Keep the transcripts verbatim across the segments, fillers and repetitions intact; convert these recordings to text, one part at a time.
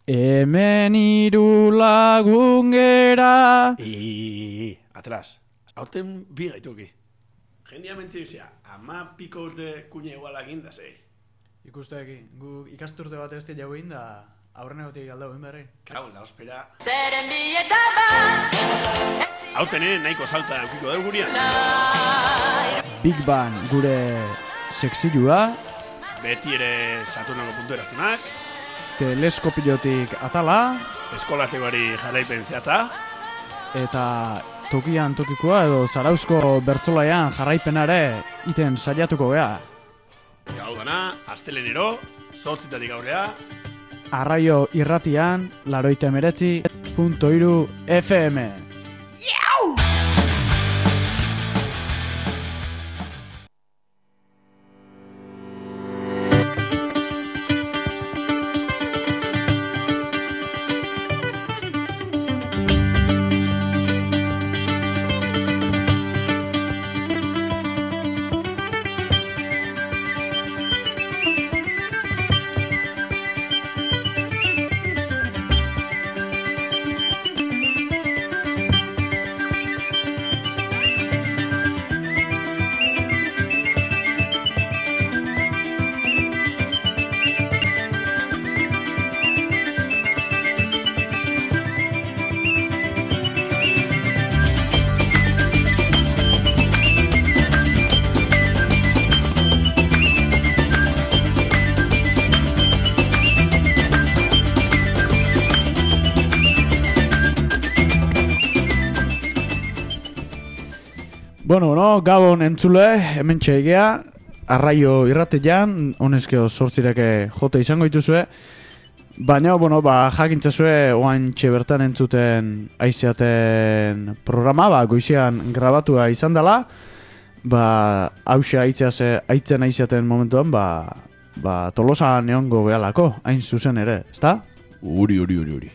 Hemen hiru lagun gera. I, atras. Hauten bi gaituki. Jendia mentzibizia, ama piko urte kuña igualak inda, zei. Ikusteki, gu ikasturte bat ez jau egin da aurrenegotik aldau egin berri. Kau, la ospera. Zeren bieta bat. Hauten, eh, nahiko saltza eukiko dugu gurian. Big Bang gure sexilua, Beti ere Saturnoko puntu eraztunak. teleskopiotik atala, Eskolategoari jarraipen zehatza. eta tokian tokikoa edo Zarauzko bertsolaian jarraipenare iten saiatuko gea. Gau dana, astelenero, zortzitatik aurrea. Arraio irratian, laroita emeretzi, punto iru F M. Bueno, no, gabon entzule, hemen txaigea, arraio irratean, honezkeo sortzireke jote izango dituzue, baina, bueno, ba, jakintzazue, oain bertan entzuten aizeaten programa, ba, goizean grabatua izan dela, ba, hause aitzen aizeaten momentuan, ba, ba, Tolosan egongo behalako, hain zuzen ere, ezta? Uri, uri, uri, uri.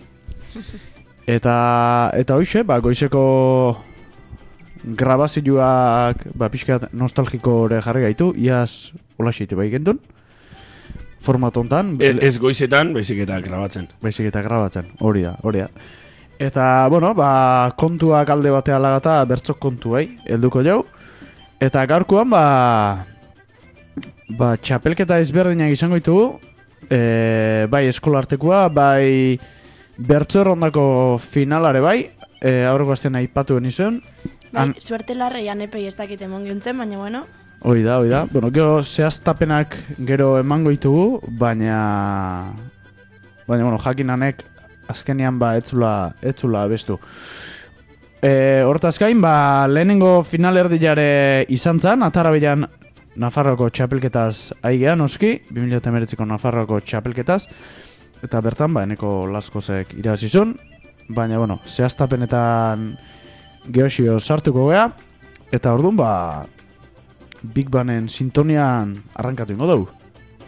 Eta, eta hoxe, ba, goizeko grabazioak ba, pixkat nostalgiko ere jarri gaitu, iaz hola xeite bai gendun, format hontan. Ez, ez goizetan, baizik eta grabatzen. Baizik eta grabatzen, hori da, hori da. Eta, bueno, ba, kontuak alde batea lagata bertzok kontuei, helduko jau. Eta gaurkoan, ba, ba, txapelketa ezberdinak izango ditugu, e, bai eskolartekoa, bai bertzo errondako finalare bai, e, aurreko astean aipatu genizuen. Bai, suerte larrei anepei ez dakit emon gehuntzen, baina bueno. Hoi da, hoi da. Bueno, gero zehaztapenak gero emango ditugu, baina... Baina, bueno, jakinanek azkenian ba etzula, etzula bestu. E, hortaz gain, ba, lehenengo finalerdilare izan zan, Atarabilan Nafarroako txapelketaz aigean, noski, bi mila hemeretziko Nafarroako txapelketaz, eta bertan, ba, eneko Laskozek irabazizun, baina, bueno, zehaztapenetan geosio sartuko gea, eta orduan, ba, Big Bangen sintonian arrankatu ingo dugu.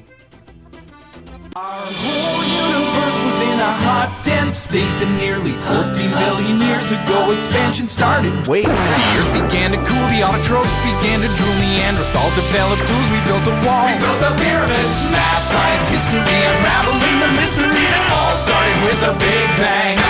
Our whole universe was in a hot, dense state that nearly fourteen billion years ago expansion started. Wait, the earth began to cool, the autotrophs began to drool, Neanderthals developed tools, we built a wall. We built the pyramids, math, science, history, unraveling the mystery that all started with a Big Bang.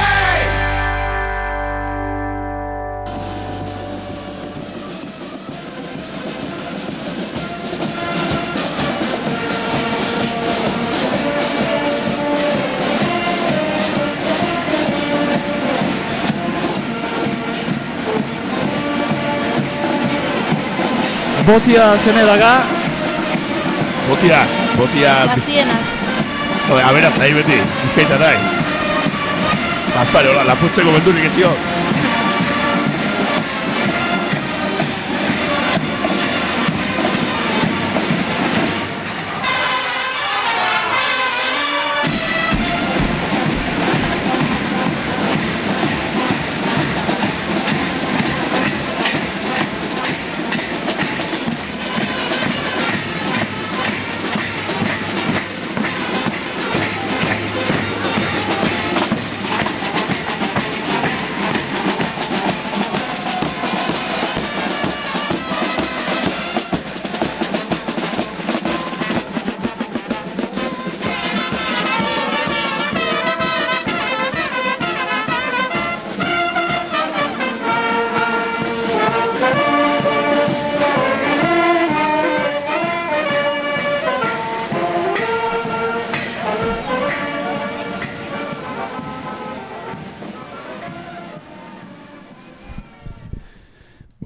Botia zene daga. Botia, botia... Gaztiena. Oe, aberatza hi beti, bizkaita dai. Gaspare, hola, lapurtzeko beldurik etzio.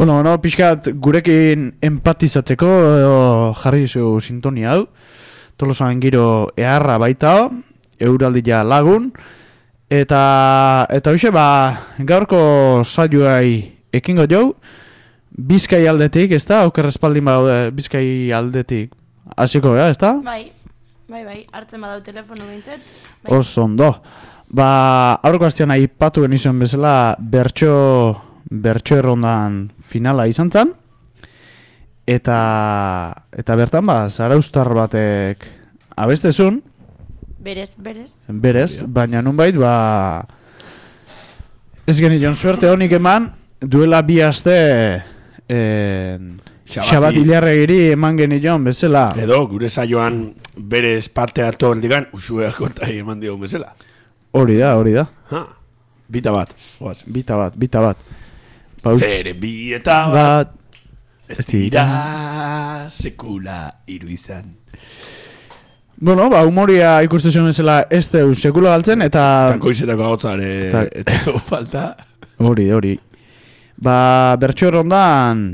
Bueno, no, pixkat gurekin empatizatzeko edo jarri zu sintonia hau. Tolosan giro eharra baita, euraldia lagun. Eta, eta hoxe, ba, gaurko saioai ekingo jau, Bizkai aldetik, ez da? Oker espaldin badaude Bizkai aldetik. Hasiko, ja, ez da? Bai, bai, bai, hartzen badau telefono behintzet. Bai. Oso ondo. Ba, aurreko astean aipatu genizuen bezala bertso, bertso errondan finala izan zen. Eta, eta bertan, ba, zaraustar batek abestezun. Berez, berez. Berez, baina nunbait, ba... Ez genion suerte honik eman, duela bi aste... Eh, Xabat Ilarregiri eman genion bezala. Edo, gure saioan berez parte hartu aldigan, usuea kontai eman dion bezala. Hori da, hori da. Ha, bita bat. Oaz. Bita bat, bita bat. Ba, Zere bi eta bat, ez dira sekula hiru izan. Bueno, ba, humoria ikustu zuen bezala ez deu sekula galtzen, eta... Tankoizetako hautzare, Ta- eta falta. Hori, hori. Ba, bertso errondan...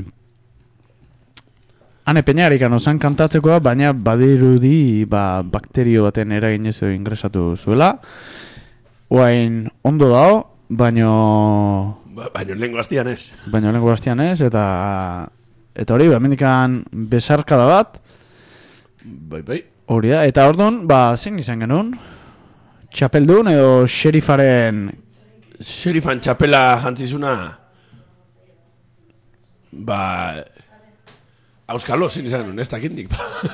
Hane peñarikan osan kantatzekoa, baina badirudi ba, bakterio baten eraginez edo ingresatu zuela. Oain ondo dao, baino... Ba, baina lehenko hastian ez. Baina lehenko bastian ez, eta... Eta hori, ba, mendikan besarkada bat. Bai, bai. Hori da, eta orduan, ba, zein izan genuen? Txapeldun edo xerifaren... Xerifan txapela jantzizuna... Ba... Auskalo, zin izan genuen, ez dakindik.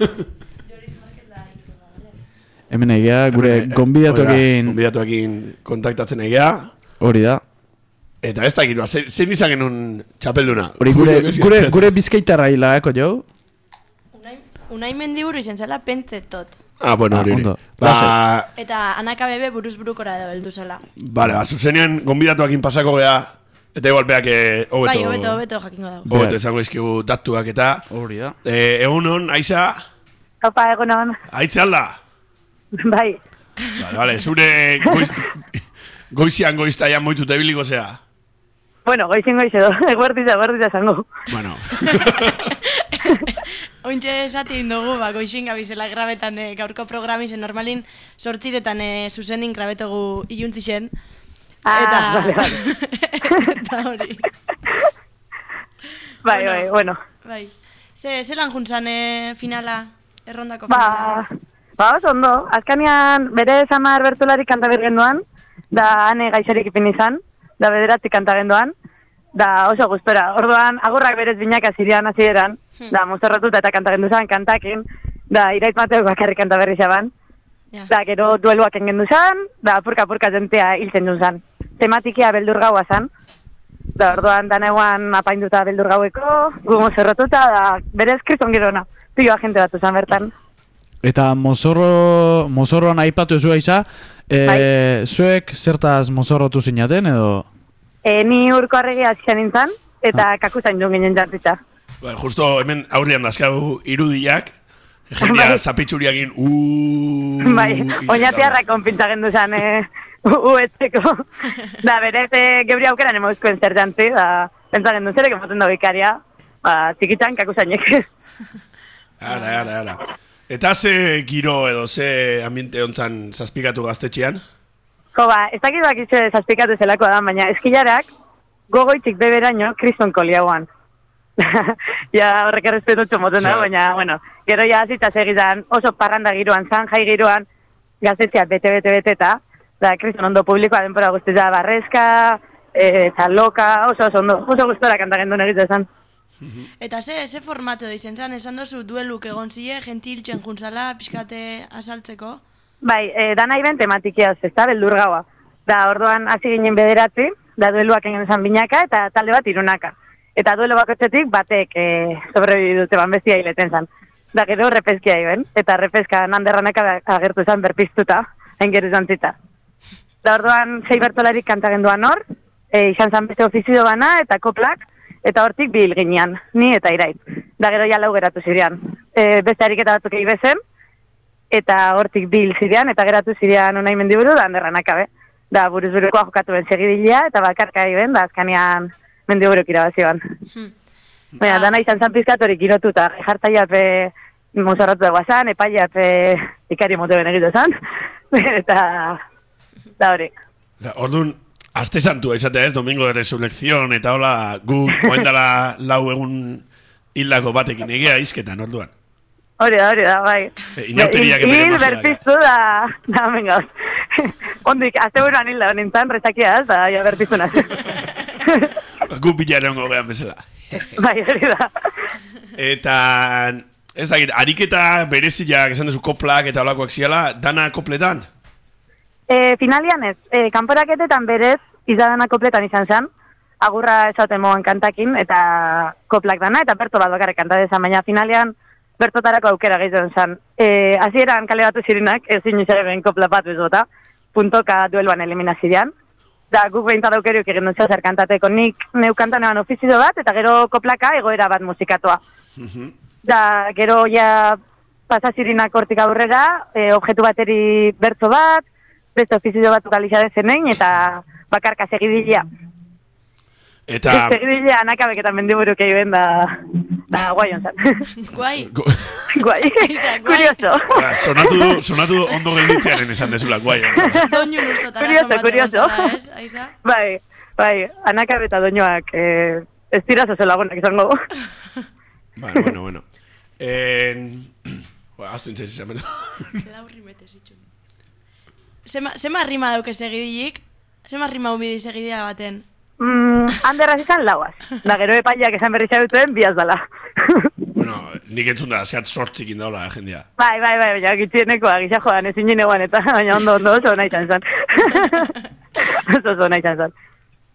Hemen egia, gure Hemen, eh, gonbidatuekin... Gonbidatuekin kontaktatzen egia. Hori da. Eta ez dakit, ba, ze- zein izan genuen txapelduna. Hori gure, gure, gure bizkaitarra hilaeko jo. Unai, unai mendiburu izan zela pentzetot. Ah, bueno, Ah, hori hori. ondo. Ba, Eta anaka bebe buruz burukora edo heldu zela. bale, ba, zuzenean gonbidatuakin pasako gea. Eta igual beak eh, hobeto... Bai, hobeto, hobeto jakingo dago. Hobeto esango izkigu datuak eta... Hori da. Eh, egun hon, Aiza, Opa, egunon. aitze alda. Bai. Vale, vale, zure goiz, goizian goiztaian moituta ibiliko zea. Bueno, goizin goiz edo, eguertiza, eguertiza zango. Bueno, Ointxe esatin dugu, ba, goixin gabizela grabetan eh, gaurko programizen normalin sortziretan eh, zuzenin grabetogu iluntzi zen. Ah, Eta... vale, vale. Eta hori. Bai, bai, bueno. Bai. Ze, zelan juntzan eh, finala, errondako finala? Ba, ba, oso ondo. Azkanean bere samar bertolari kanta bergenduan, da ane gaixorik ipin izan, da bederatzi kanta genduan, da oso gustora. Orduan, agurrak berez binaka zirean hasieran, da mozorrotuta eta kanta gendu zan, kantakin, da iraiz mateok bakarrik kanta berri zaban, Ja. da gero dueluak engendu zan, da apurka-apurka zentea hiltzen duen zan. Tematikia beldur gaua zan, da orduan daneguan apainduta beldur gaueko, gu mozorrotuta, da berez kriston girona, pioa jente batu zan bertan. Eta mozorro, mozorroan aipatu zua iza, e, Bai. zuek zertaz mozorrotu zinaten edo... E, ni urko arregia hasian nintzen, eta kakuzain duen ginen jartitza. ba, justo hemen aurrean dazkagu irudiak, jendea Bai. zapitxuriakin, uuuu... Bai, oinatiarra konpintza gendu zan, e, uetzeko. Da, berez, e, geuri aukeran emozkoen zer jantzi, da, pentsa gendu zerek emoten dago ikaria, ba, txikitan kakuzainek. Ara, ara, ara. Eta ze giro edo ze ambiente ontzan zazpikatu gaztetxean? Jo, ba, ez dakit bakitze zazpikatu zelako da, baina eskilarak gogoitzik beberaino kriston koliagoan. Ja, horrek errespetutxo moten da, Osea, baina, bueno, gero ja zita segizan oso parranda giroan, zan jai giroan, gaztetxea bete, bete, bete, eta, da, kriston ondo publikoa denpora guztiza, barrezka, e, txaloka, oso, oso ondo, oso gustora kanta gendun egitu esan. Eta ze, ze formato da izan zan, esan dozu dueluk egon zile, gentiltzen juntzala, pixkate asaltzeko? Bai, e, da nahi ben tematikiaz, ez da, beldur gaua. Da, orduan hasi ginen bederatzi, da dueluak egin esan binaka, eta talde bat irunaka. Eta duelo bakotzetik batek e, sobrebibi dute ban bestia hileten zan. Da, gero repeskia iben, eta repeskan handerranaka agertu zan berpiztuta, hain gero izan zita. Da, orduan sei bertolarik kantagenduan hor, e, izan zan beste ofizio bana, eta koplak, eta hortik bi hilginean, ni eta iraiz. Da, gero ja lau geratu zirean. E, beste ariketa batzuk egi bezen, eta hortik bil zirean, eta geratu zirean unai mendiburu, da handerranak abe. Da, buruz burukoa jokatu ben segidilea, eta bakarka iben, da azkanean mendiburuk irabazioan. Hmm. Baina, dana izan zan pizkatorik girotuta, jartzaiap mozorratu dagoa zan, epaiap ikari mote benegitu zan, eta da hori. Orduan, aste santua izatea ez, domingo de resurrección, eta hola, gu oendala lau egun hildako batekin egia izketan, orduan. Hori da, hori da, bai. E, inauteriak Hil epeke magia. berpiztu da, da, mengauz. Ondik, azte buruan hilda honintzen, rezakia ez, da, ja berpiztu nazi. Gu bilaren gogean bezala. Bai, hori da. Eta, ez dakit, ariketa bereziak esan duzu koplak eta olakoak ziala, dana kopletan? E, finalian ez, e, kanporaketetan berez, izadana kopletan izan zen, agurra esaten moan kantakin, eta koplak dana, eta berto bat bakarrik kantadezan, baina finalian bertotarako aukera gehiagoen zen. E, Hasieran kale batu zirinak, ezin izaren kopla bat bezbota, puntoka dueluan eliminazidean, da guk behintzat aukeriuk egin dut zer kantateko, nik neu kantan eban ofizido bat, eta gero koplaka egoera bat musikatoa. Da, gero ja pasazirinak hortik aurrera, e, objektu bateri bertso bat, beste ofizido batuk aliza dezenein, eta bakarka segidilea. Eta... Segidilea anakabeketan mendiburuk egin da, da guai onzan. Guai. Guai. Kurioso. Ba, sonatu, sonatu ondo gelditzearen esan dezula, guai. Doinu nustotara Curioso, son bat curioso. egon zara, ez, Aiza? Bai, bai, anakabe eta doinoak eh, ez dira zozo lagunak izango. Vale, bueno, bueno. En... Ba, aztu intzaiz izan betu. Laurri metez itxun. Zema, zema rima dauke segidilik? Zema rima ubidi segidia baten? Mm, handerraz izan lauaz. Da gero epaileak esan berri xabetuen biaz dala. Bueno, nik entzun da, zehat sortzikin daula, jendea. Bai, bai, bai, ja, gitxienekoa, gisa joan, ezin ginegoan, eta baina ondo, ondo, oso nahi izan zan. Oso oso nahi izan zan.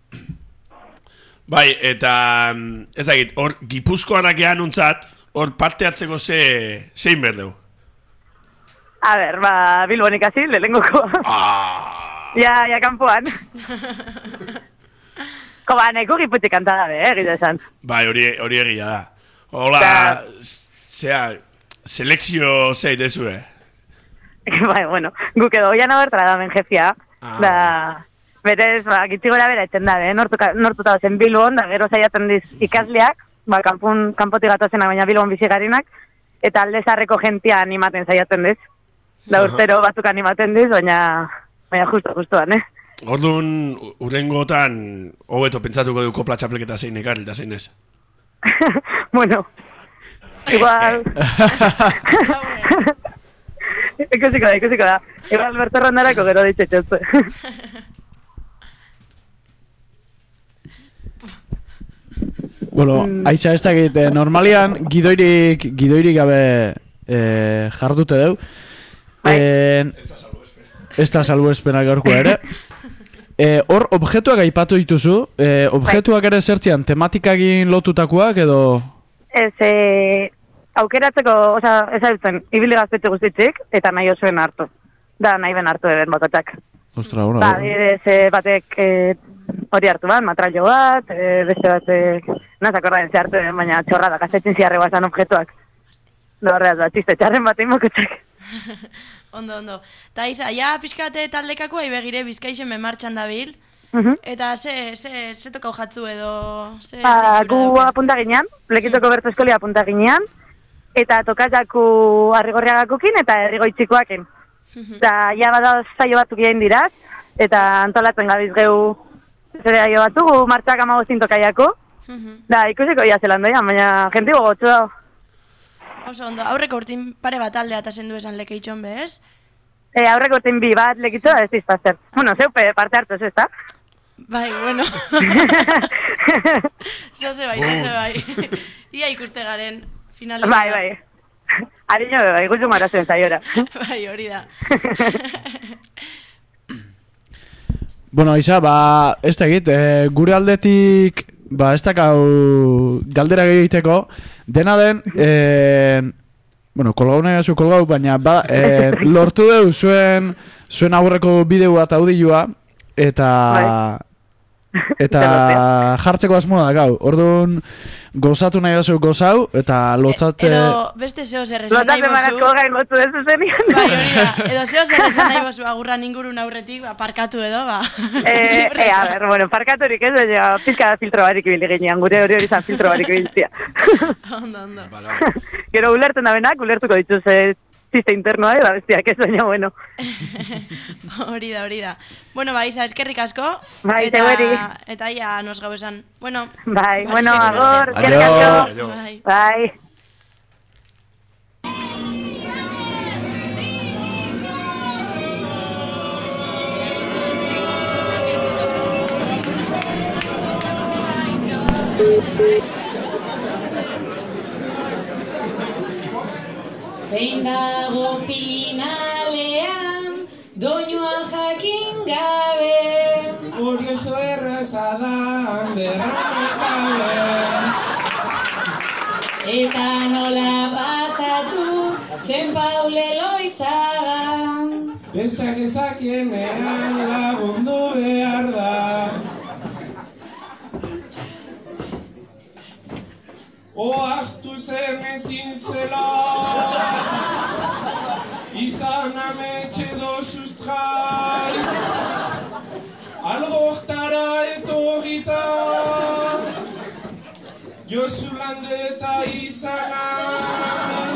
Bai, eta ez dakit, hor Gipuzkoanak ean untzat, hor parte hartzeko ze, zein berdeu. A ber, ba, Bilbon ikasi, lehengoko. Ah. Ja, ja, kanpoan. Ko, ba, nahiko Giputxik kantada be, eh, gita esan. Bai, hori, hori egia da. Hola, Da. zea, selekzio zei dezue. Bai, bueno, guk edo oian abertara da men jefia. Ah. Da, berez, ba, gitzi gora bera etzen da, be, nortuka, nortuta zen Bilbon, da gero saiatzen diz ikasleak, ba, kanpun, kanpotik gatozenak, baina Bilbon bizigarinak, eta alde zarreko jentia animaten saiatzen diz. Da urtero batzuk animaten diz, baina, baina justo, justoan, eh? Orduan, urengotan, hobeto pentsatuko du kopla txapelketa zein ekarri eta zein ez. Bueno, igual... ikusiko da, ikusiko da. Igual Alberto Rondarako gero ditxe txotze. Bueno, aiza ez dakit, eh, normalian gidoirik, gidoirik gabe eh, jardute deu. Bai. Eh, ez da salbuespenak gaurkoa ere. Eh, hor, objektuak aipatu dituzu, eh, objektuak ere zertzian tematikagin lotutakoak edo... Ez, eh, aukeratzeko, oza, ez hautzen, ibili gaztetxe guztitzik, eta nahi osuen hartu. Da, nahi ben hartu eben botatak. Ostra, bueno. Ba, adibidez, eh, batek eh, hori hartu bat, matrailo bat, eh, beste batek, nazak horrein ze hartu eben, baina txorra da, gaztetxin ziarre guazan objektuak. Da horreaz bat, txiste txarren bat inbokutxak. Ondo, ondo. Ta Aiza, ja pixkate taldekakoa ibegire bizkaixen memartxan dabil. Mhm. Eta ze, ze, ze tokau jatzu edo... Ze, Ba, ze gu itxura dauka? apunta ginean, lekitoko bertu eskolia apunta ginean, eta tokazaku arrigorriagakokin eta errigoitzikoakin. Da, ja bada zaio batzuk egin diraz, eta antolatzen gabiz gehu zere aio batu, gu martxak amagostin tokaiako. Da, ikusiko ia zelan doian, baina jenti gogotxu dago. Oso ondo, aurreko urtin pare bat aldea eta zendu esan lekeitxon bez? E, aurreko urtin bi bat lekitzo da ez dizpazer. Bueno, zeupe parte hartu ez ezta? Bai, bueno. Zose bai, zose bai. Ia ikuste garen finale. Bai, bai. Ariño be bai, gutxu marazuen zaiora. Bai, hori da. Bueno, Aiza, ba, ez da egit, eh, gure aldetik, ba, ez dakau galdera egiteko, dena den, eh, bueno, kolgau nahi azu kolgau, baina, ba, eh, lortu deu zuen, zuen aurreko bideo bat audioa, eta, Eta jartzeko asmoa da, gau. Orduan, gozatu nahi bazu gozau, eta lotzatze... Edo beste zeo zer esan nahi Lotzatze bozu. manazko gain motzu ez zenian. Bai, hori da. Edo zeo zer esan nahi bozu agurran ingurun aurretik, ba, parkatu edo, ba. Eh, eh, a ver, bueno, parkaturik ez, ja, pizka filtro barik ibili ginean, gure hori hori zan filtro barik ibiltzia. Ondo, ondo. Gero ulertzen da benak, ulertuko dituz, eh, ziste internoa, eda bestiak ez, baina, bueno. Hori da, hori da. Bueno, ba, Isa, eskerrik asko. Bai, eta, zeueri. eta ia nos gau esan. Bueno, Bai, Bai, bueno, sí, agor, Adio. eskerrik asko. Adio. bai. Bai. Zein dago finalean, doinuan jakin gabe. Hori oso erraza da, derramakabe. Eta nola pasatu, zen Paule Loizagan. Besteak ez dakienean lagundu behar da. Oaztu zen ezin zela, izan ametxe dosustrai, algohtara etorrita, Josu Landeta izanan.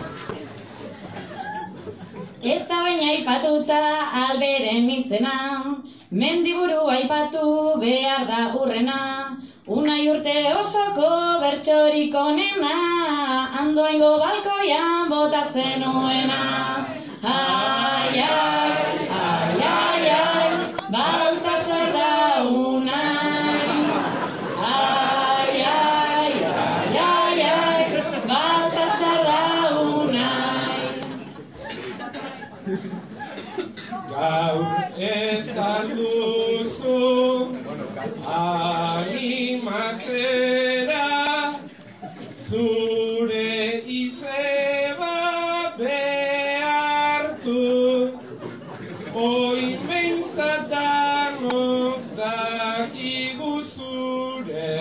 Eta baina aipatuta alberen izena, mendiburu aipatu behar da urrena. Unai urte osoko bertsorik onena, andoaingo balkoian botatzen nuena. Ai, ai, ai, ai, ai, Baltasar da Unai. Ai, ai, ai, ai, ai, Baltasar da Unai. Gaur ez galduzu animatzera, zure izeba behartu, oin behintzat danok dakigu zure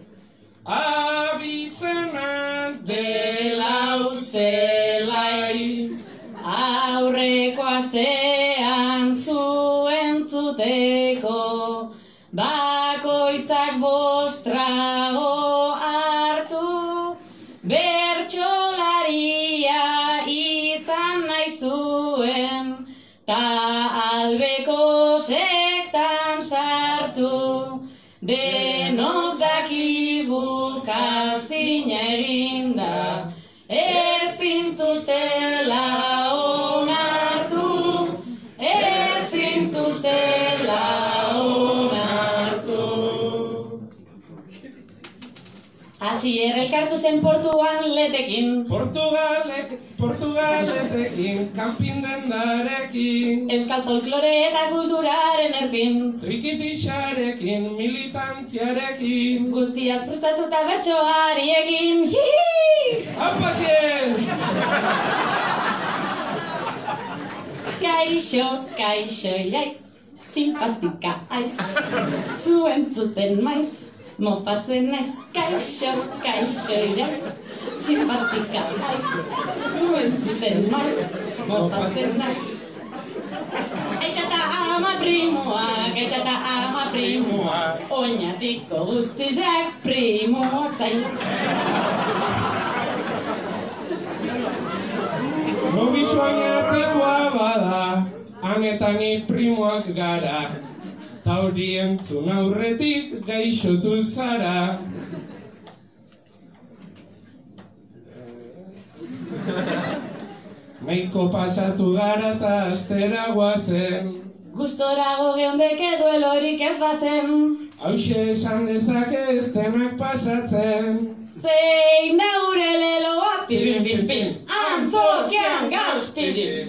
abizenan Delau zelai, aurreko astean zuen zuteko, bakoitzak bostrago hartu, bertsolaria izan nahi zuen, ta albeko sektan sartu, denok dakigu kastina eginda, ezintuztela onartu, ezintuztela onartu. Asier elkartu zen Portuan letekin, Portugalek, Portugaletekin, kanpin dendarekin, euskal folklore eta kulturaren erpin, trikitixarekin, militantziarekin. guztiaz prestatuta bertsoariekin. Hihi! Apatxe! Kaixo, kaixo iraitz, simpatika aiz, zuen zuten maiz, mopatzen naiz. Kaixo, kaixo iraitz, simpatika aiz, zuen zuten maiz, mopatzen naiz. Eitxata ama primoak, eitxata ama primoak, oinatiko guztizak primoak zain. Lobisu oinatikoa bada, han eta ni primoak gara, ta hori entzun aurretik gaixotu zara. Meiko pasatu gara eta astera guazen, Gustorago geundeke duelorik ez bazen, hauxe esan dezake ez denak pasatzen. zein da gure leloa, pirin, pin, pin, antzokian gauz, pirin.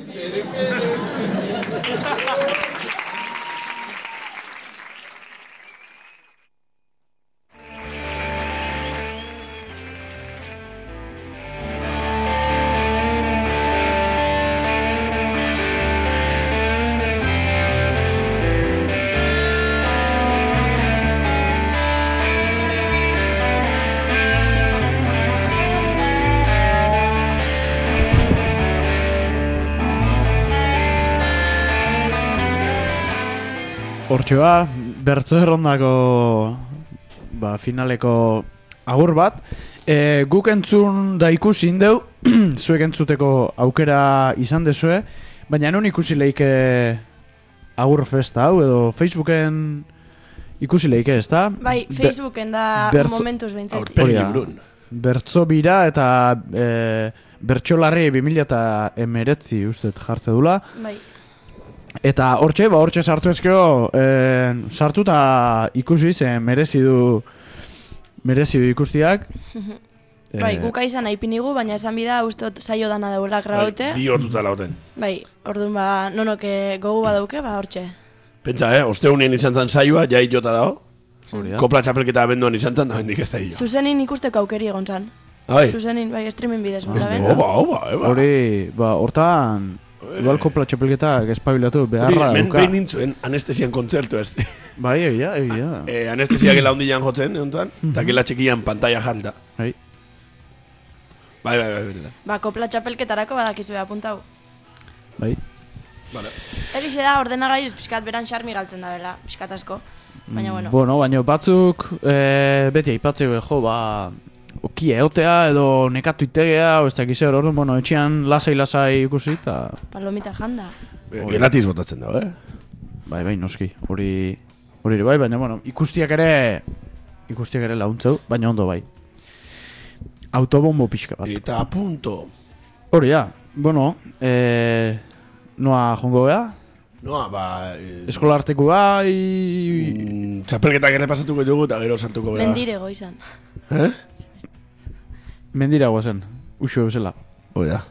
Hortxe ba, bertso errondako ba, finaleko agur bat. E, guk entzun da ikusi indeu, zuek entzuteko aukera izan dezue, baina non ikusi leike agur festa hau, edo Facebooken ikusi leike, ez da? Bai, Facebooken da bertso- momentuz behintzat. Aurpegi Hori da. liburun. Bertso bira eta e, bertsolarri bi mila hemeretzi ustet jartze dula. Bai. Eta hortxe, ba hortxe sartu ezkero, e, sartu eta ikusi zen merezi du, merezi du ikustiak. Bai, Eh, guk aizan aipinigu, baina esan bida ustot saio dana daula graute. Bi orduta lauten. Bai, orduan ba, nonok eh, gogu badauke, ba hortxe. Pentsa, eh, osteunien izan zan saioa, jai jota dago. hori da. Kopla txapelketa abenduan izan zan, da hendik ez da hilo. Zuzenin ikusteko aukeri egon zan. Bai. Zuzenin, bai, streaming bidez. bota ben. Oba, oba, eba. Hori, ba, hortan, igual kopla txapelketak espabilatu Hori, beharra hemen dauka. behin nintzuen anestesian kontzertu ez. Bai, egia, egia. eh, anestesia gela hondian jotzen, egontuan, eta gela txikian pantalla jalta. Bai. Bai, bai, bai, benetan. Ba, kopla txapelketarako badakizue apuntau. Bai. Vale. Egixe da, ordenagaiz pixkat beran xarmi galtzen da bela, pixkat asko. Baina, bueno. Bueno, baina batzuk e, beti aipatzeko, jo, ba, oki eotea edo nekatu itegea, o ez dakiz zer, orduan, bueno, etxean lasai-lasai ikusi, eta, Palomita janda. Eh, Gelatiz botatzen dago, eh? bai, bai, noski, hori, hori ere bai, baina, bueno, ikustiak ere, ikustiak ere launtzeu, baina ondo bai. Autobombo pixka bat. Eta punto. Hori da, bueno, e, noa jongo gea, Noa, ba... Eh, eskolarteko bai, mm, txapelketak ere pasatuko dugu eta gero sartuko gara. Mendirego izan. Eh? mendira guazen, uxu bezala. Hoi da.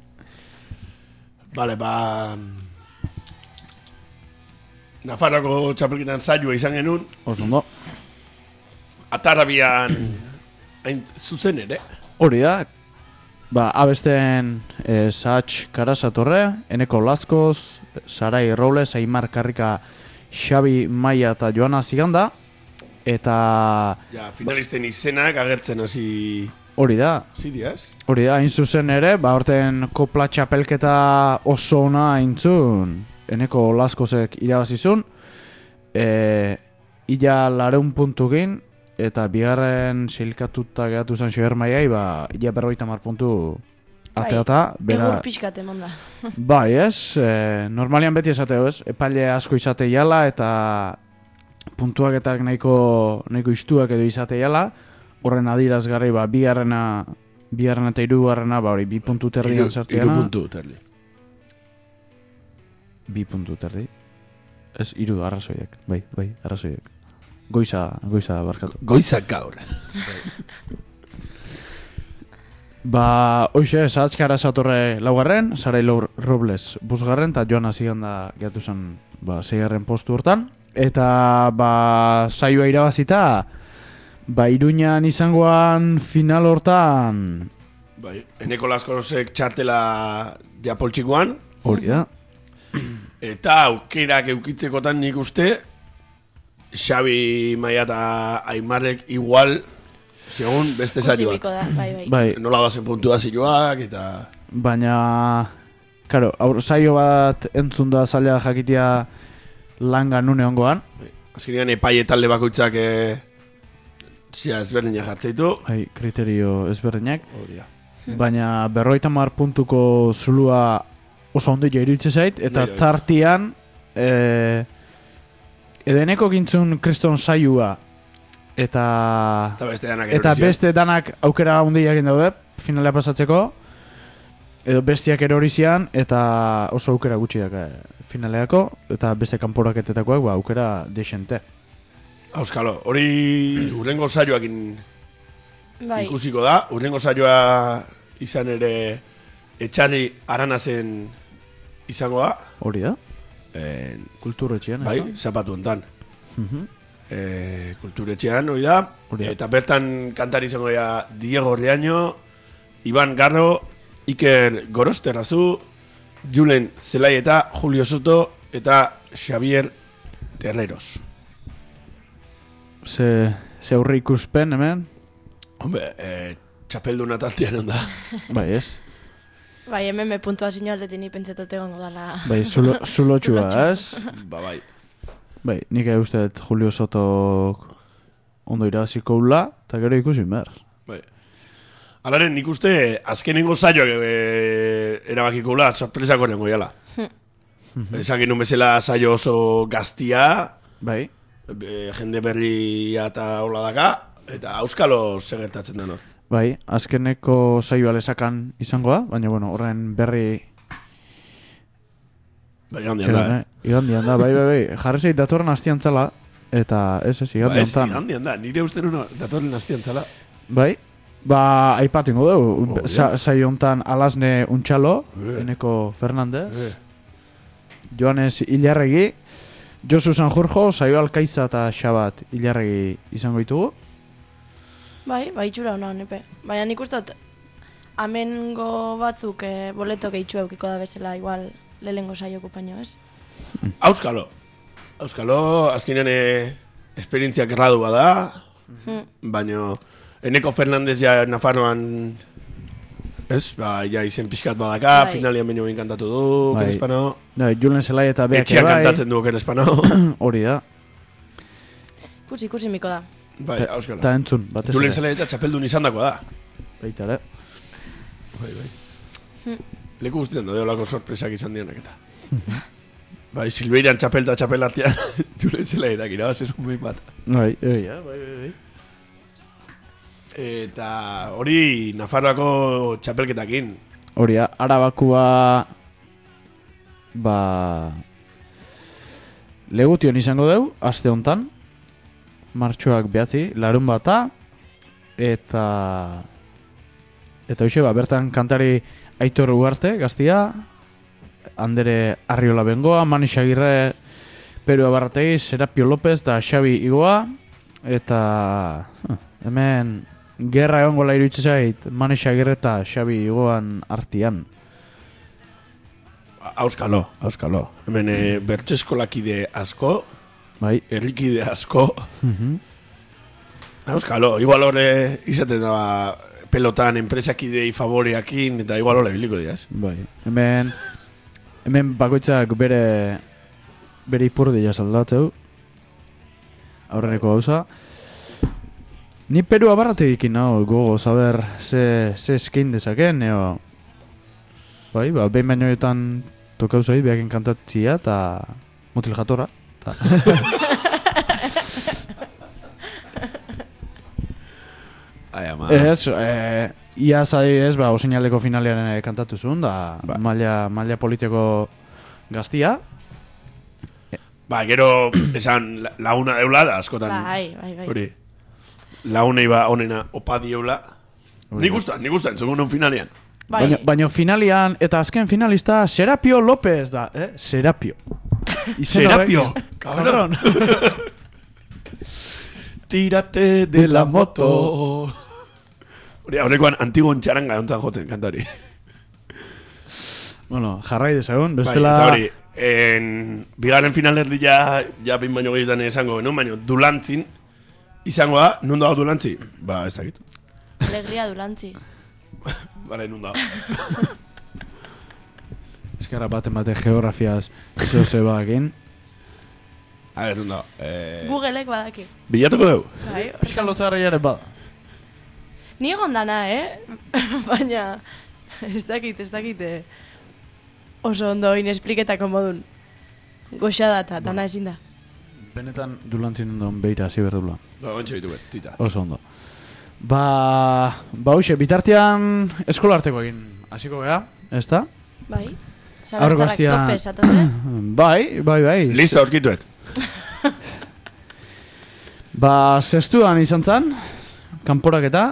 Vale, ba... Nafarroko txapelketan saioa izan genuen, Oso ondo. Atarabian hain zuzen ere. Hori da, ba, abesten e, Saatx Karasatorre, Eneko Laskoz, Sarai Robles, Aimar Karrika, Xabi Maia eta Joana Ziganda, eta Ja, finalisten izenak agertzen hasi... hori da, Zidiaz? hori da, hain zuzen ere, ba, horten kopla txapelketa oso ona aintzun, Eneko Laskozek irabazizun, e, ila lareun puntukin, eta bigarren silkatuta gehatu zen Xabier Maiai, ba, ila berroita mar puntu ateata, bera... Egur pixkat emon da. Bai, ez, e, normalian beti esateo, ez, epaile asko izate jala, eta puntuaketak nahiko, nahiko istuak edo izate jala, horren adirazgarri, ba, bigarrena, bigarrena eta hirugarrena, ba, hori, bi puntu terdian sartzeana. Iru puntu, terdi. Bi puntu terdi. Ez, hiru arrazoiak, bai, bai, arrazoiak. Goiza, goiza barkatu. Goizak gaur. Ba, hoxe, Saatx Karasatorre laugarren, Sarai Lor- Robles busgarren, eta Joana Ziganda gehatu zen, ba, seigarren postu hortan. Eta, ba, saioa irabazita, ba, Iruñan izangoan final hortan, Bai, Eneko Laskozek txartela japoltxikoan, hori da. eta aukerak eukitzekotan nik uste, Xabi Maia eta Aimarrek igual, segun beste saioak. Posibiko da, bai, bai. Bai, Nola bazen puntuazioak, eta... baina, karo, aur, saio bat entzun da zaila jakitea langa nune ongoan. Azkenean epaile talde bakoitzak e, zia ezberdinak jartzeitu. Bai, kriterio ezberdinak. Hori da. Baina berroita mar puntuko zulua oso ondo jo iruditzen zait, eta Bai, bai. tartian e, edeneko gintzun kriston saioa eta Eta beste danak eta erori zian. beste danak aukera handiak daude finalea pasatzeko, edo bestiak erori zian, eta oso aukera gutxi daka finaleako, eta beste kanporaketetakoak ba, aukera desente. Auskalo, hori urrengo saioakin Bai, ikusiko da. Urrengo saioa izan ere Etxarri Aranazen izango da. Hori da, E, kulturretxean, bai, ez da? zapatu hontan. Mhm. E, kulturetxean, hori da. Hori da. Eta bertan kantari izango da Diego Riaño, Iban Garro, Iker Gorosterrazu, Julen Zelai eta Julio Soto eta Xavier Terreros. Ze, ze aurre ikuspen hemen, Hombre, e, txapelduna taltean onda. bai ez? bai, hemen me puntua zinio aldetik ni pentsatote gongo dala. Bai, zulo, zulotxua, Zulotxua. ez? Ba bai. Bai, nik uste dut Julio Sotok ondo irabaziko ula, eta gero ikusi behar. Bai. Alaren, nik uste azkenengo saioak e, erabakiko ula, sorpresako nengo jala. Esan genuen bezala saio oso gaztia, bai. E, jende berria eta hola daka, eta auskalo segertatzen den hor. Bai, azkeneko saioa lesakan izango da, baina bueno, horren berri... Bai, igandian da, eh? Igandian da, bai, bai, bai. Jarri zei datorren hastian zala, eta ez ez, igandian ba, ez, tan. igandian da, nire uste nuno datorren hastian zala. Bai, ba, aipatingo dugu, Oh, Sa, saio hontan Alasne Untxalo, Eh. Eneko Fernandez, Eh. Joanes Ilarregi, Josu Sanjurjo, Saio Alkaiza eta Xabat Ilarregi izango ditugu. Bai, bai itxura hona nepe. Baina nik uste dut, amengo batzuk eh, boleto gehitxu eukiko da bezala, igual lehengo saioko paino, ez? Auskalo. Auskalo, azkenean eh, esperientziak erradu bada, baina Eneko Fernandez ja Nafarroan, ez, ba, ja izen pixkat badaka, Bai. finalian baino behin kantatu du, Bai. Oker Espano, Bai, Julen Zelai eta Beak etxean bai, kantatzen du Oker Espano. hori da. Ikusi, ikusi miko da. Bai, Ta- auskalo. Ta entzun, batez Julen ere. Zelai eta txapeldun izan dakoa da. Baita ere. Bai, bai. Leku guztietan da, olako sorpresak izan dienak eta. Bai, Silveiran txapelta txapelartian, Julen Zelai eta kirabaz, ez un behin bat. Bai, bai, bai, bai, bai. Eta hori Nafarroako txapelketakin. Hori, Arabakua ba Legution izango dugu, aste hontan. Martxoak behatzi, larun bata eta eta hoxe, ba, bertan kantari Aitor Ugarte, gaztia, Andere Arriola Bengoa, Mani Xagirre, Peru Abarrategi, Serapio López eta Xabi Igoa, eta huh, hemen gerra egongo la iruditzen zait Mani Xagirre eta Xabi Igoan artian. Auskalo, auskalo. Hemen e, bertseskolakide asko, Bai. herrikide asko. Mhm. Auskalo, igual horre izaten da ba, pelotan enpresakidei favoreakin, eta igual horre biliko diaz. Bai. Hemen hemen bakoitzak bere bere ipurdia saldatzeu. Aurreneko gauza. Ni Peru Abarrategikin nao gogo saber ze ze eskain dezaken eo. Bai, ba behin bainoetan tokau zait beakin kantatzia eta Mutil Jatorra. Ta. Ai, ama. Ez, eh, iaz adibidez, ba, osinaldeko finalean eh, kantatu zuen, da Ba. maila, maila politiko gaztia. Ba, gero, esan la- launa deula da, askotan. Bai, bai, bai. Hori. Launei ba onena opa dieula. Hori Nik da. gustan, nik gustan, entzungo non finalean. Bai, Baina, baina finalian, eta azken finalista, Serapio López da, eh? Serapio. Izen Serapio, horrek- cabrón. Cabrón. Tírate de la moto. Hori, aurrekoan antigon txaranga ontzan jotzen kantari. Bueno, jarrai dezagun, Bai, bestela... eta hori, en, bigarren finalerdi ja, ja bin baino gehietan esango, no? Baina dulantzin, izango da, nun dago dulantzi? Ba, ez dakit. alegria dulantzi. Bale, nun dago. Eskerra baten bate geografiaz zeo zebakin. A ver, nun dago. Eh, Googleek badaki. bilatuko dugu? Bai, Piskan lotzarri ere bada. ni egon dana, eh? Baina, ez dakit, ez dakit, eh, oso ondo inespliketako modun. Goxada eta dana ezin da. Benetan dulantzin ondon beira hasi berdula. Ba, ontsa ditu bet, tita. Oso ondo. Ba, ba hoxe, bitartean eskolarteko egin hasiko gea, ez da? Bai? Aur Zabestarrak gaztia- tope esatoze? Bai, bai, bai. Listo, aurkituet. Ba, zestuan izan zen, kanporaketa.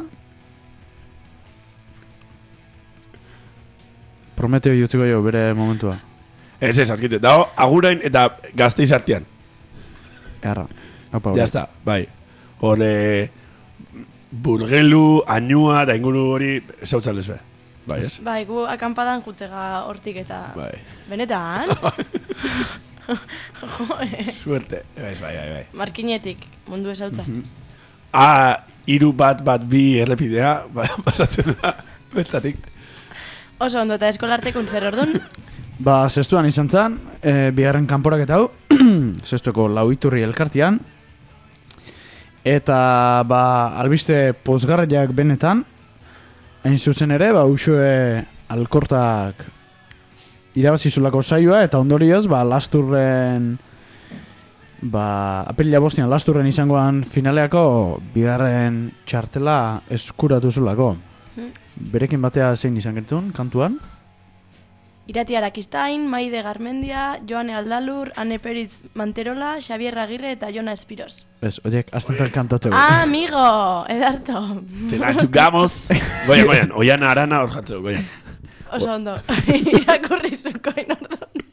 Prometeo jutziko jo bere momentua. Ez ez, aurkituet. Dago, agurain eta gazteiz artean. Erra. Opa, Ya está, bai. Hore, burgelu, añua, da inguru hori, zautzen lezue. Bai, ez? Bai, gu akampadan jutega hortik eta... Bai. Benetan? Joe, Suerte. Bai, bai, bai, bai. Markinetik, mundu ezautza. A, iru bat bat bi errepidea, ba, pasatzen da, bertatik. Oso ondo eta eskolartekun zer ordun. Ba, zestuan izan zen, e, bigarren kanporaketa hau, zestueko lau iturri elkartian, eta ba, albiste pozgarriak benetan, hain zuzen ere, ba, usue alkortak irabazizulako saioa, eta ondorioz, ba, lasturren, ba, apelila bostian lasturren izangoan finaleako bigarren txartela eskuratu zulako. Berekin batea zein izan gertun, kantuan? Irati Arakistain, Maide Garmendia, Joane Aldalur, Ane Peritz Manterola, Xavier Agirre eta Jona Espiroz. Ez, oiek, astentan kantatzeko. Ah, amigo! Edarto! Te la chugamos. Goian, goian, Oiana Arana hor jatzeu, goian. Oso ondo, irakurri zuko inordon.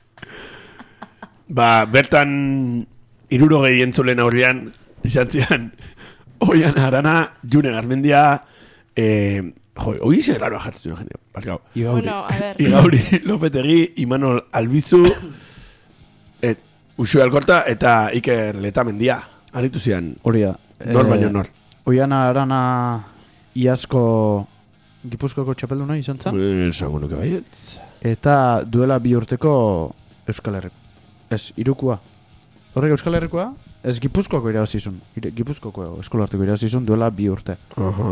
Ba, bertan hirurogei entzulen aurrean, izan zian, Oiana Arana, June Garmendia, eh, jo, hoi izan erraro jartzen jende. Baskau. Igauri. Bueno, a ver. Igauri, Lopetegi, Imanol Albizu, et, Usue Alkorta eta Iker Letamendia. Aritu zian, Hori da. nor baino nor. Oiana Arana iazko Gipuzkoako txapelduna izan zen. Esango nuke baietz. Eta duela bi urteko Euskal Herriko. Ez, irukua. Horrek Euskal Herrikoa? Ez, Gipuzkoako irabazizun. Gipuzkoako eskolarteko irabazizun duela bi urte. Uh-huh.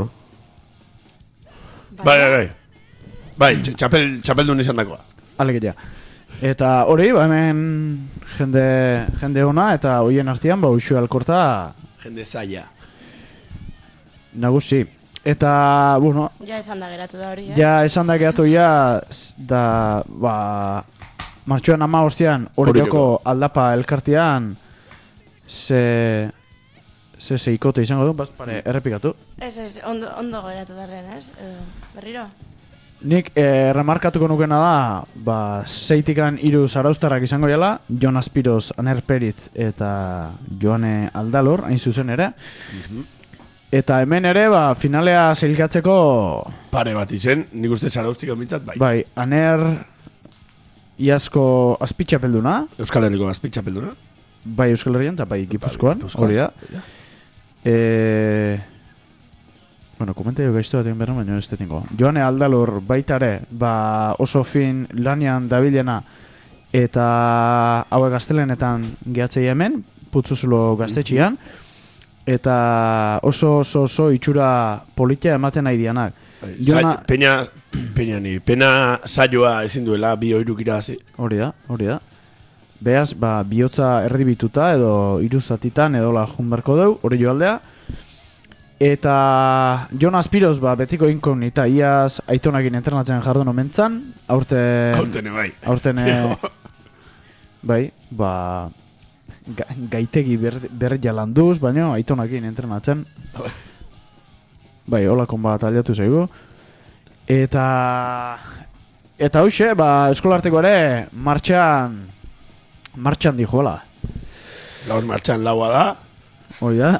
Bai, bai, bai. Bai, txapel, txapeldun izan dakoa. Alegetia. Eta hori, ba hemen jende, jende ona, eta hoien artean, ba, Usue Alkorta Jende zaila. nagusi. Eta, bueno, Ja esan da geratu da hori, eh? ja esan da geratu ja, da, ba, martxoan ama hostian, Oriroko aldapa elkartean, ze, ze zeikote izango du, baz, pare, errepikatu. Ez, ez, ondo, ondo geratu darren, ez? Edo, berriro? Nik eh, remarkatuko nukena da, ba, zeitikan hiru zarauztarrak izango jala, Jon Aspiroz, Aner Peritz eta Joane Aldalor, hain zuzen ere. Eta hemen ere, ba, finalea zeilkatzeko... Pare bat izen, nik uste zarauztiko mintzat, bai. Bai, Aner iazko azpitxapelduna, Euskal Herriko azpitxapelduna. bai Euskal Herrian eta bai Gipuzkoan, Gipuzkoan. hori da. E... Bueno, komentario gaiztu bat egin behar, baina ez detingo. Joane Aldalor baitare, ba oso fin lanian dabilena eta hauek gaztelenetan gehatzei hemen, putzuzulo gaztetxian, eta oso oso oso itxura politia ematen nahi dianak. Jona... Peña, peña ni, pena saioa ezin duela bi oiruk irabazi. Hori da, hori da. Beaz, ba, bihotza erdibituta edo hiru zatitan edo la junberko deu, hori joaldea. Eta Jon Aspiroz, ba, betiko inkognita, iaz aitonakin entrenatzen jardun omentzan, aurten... Aurten bai. Aurten, bai, ba, ga, gaitegi ber, ber jalanduz, baina aitonakin entrenatzen. Bai, holakon bat aliatu zaigu. Eta... Eta hoxe, ba, eskolarteko ere, martxan... Martxan dijola. Gaur martxan laua da. Hoi da.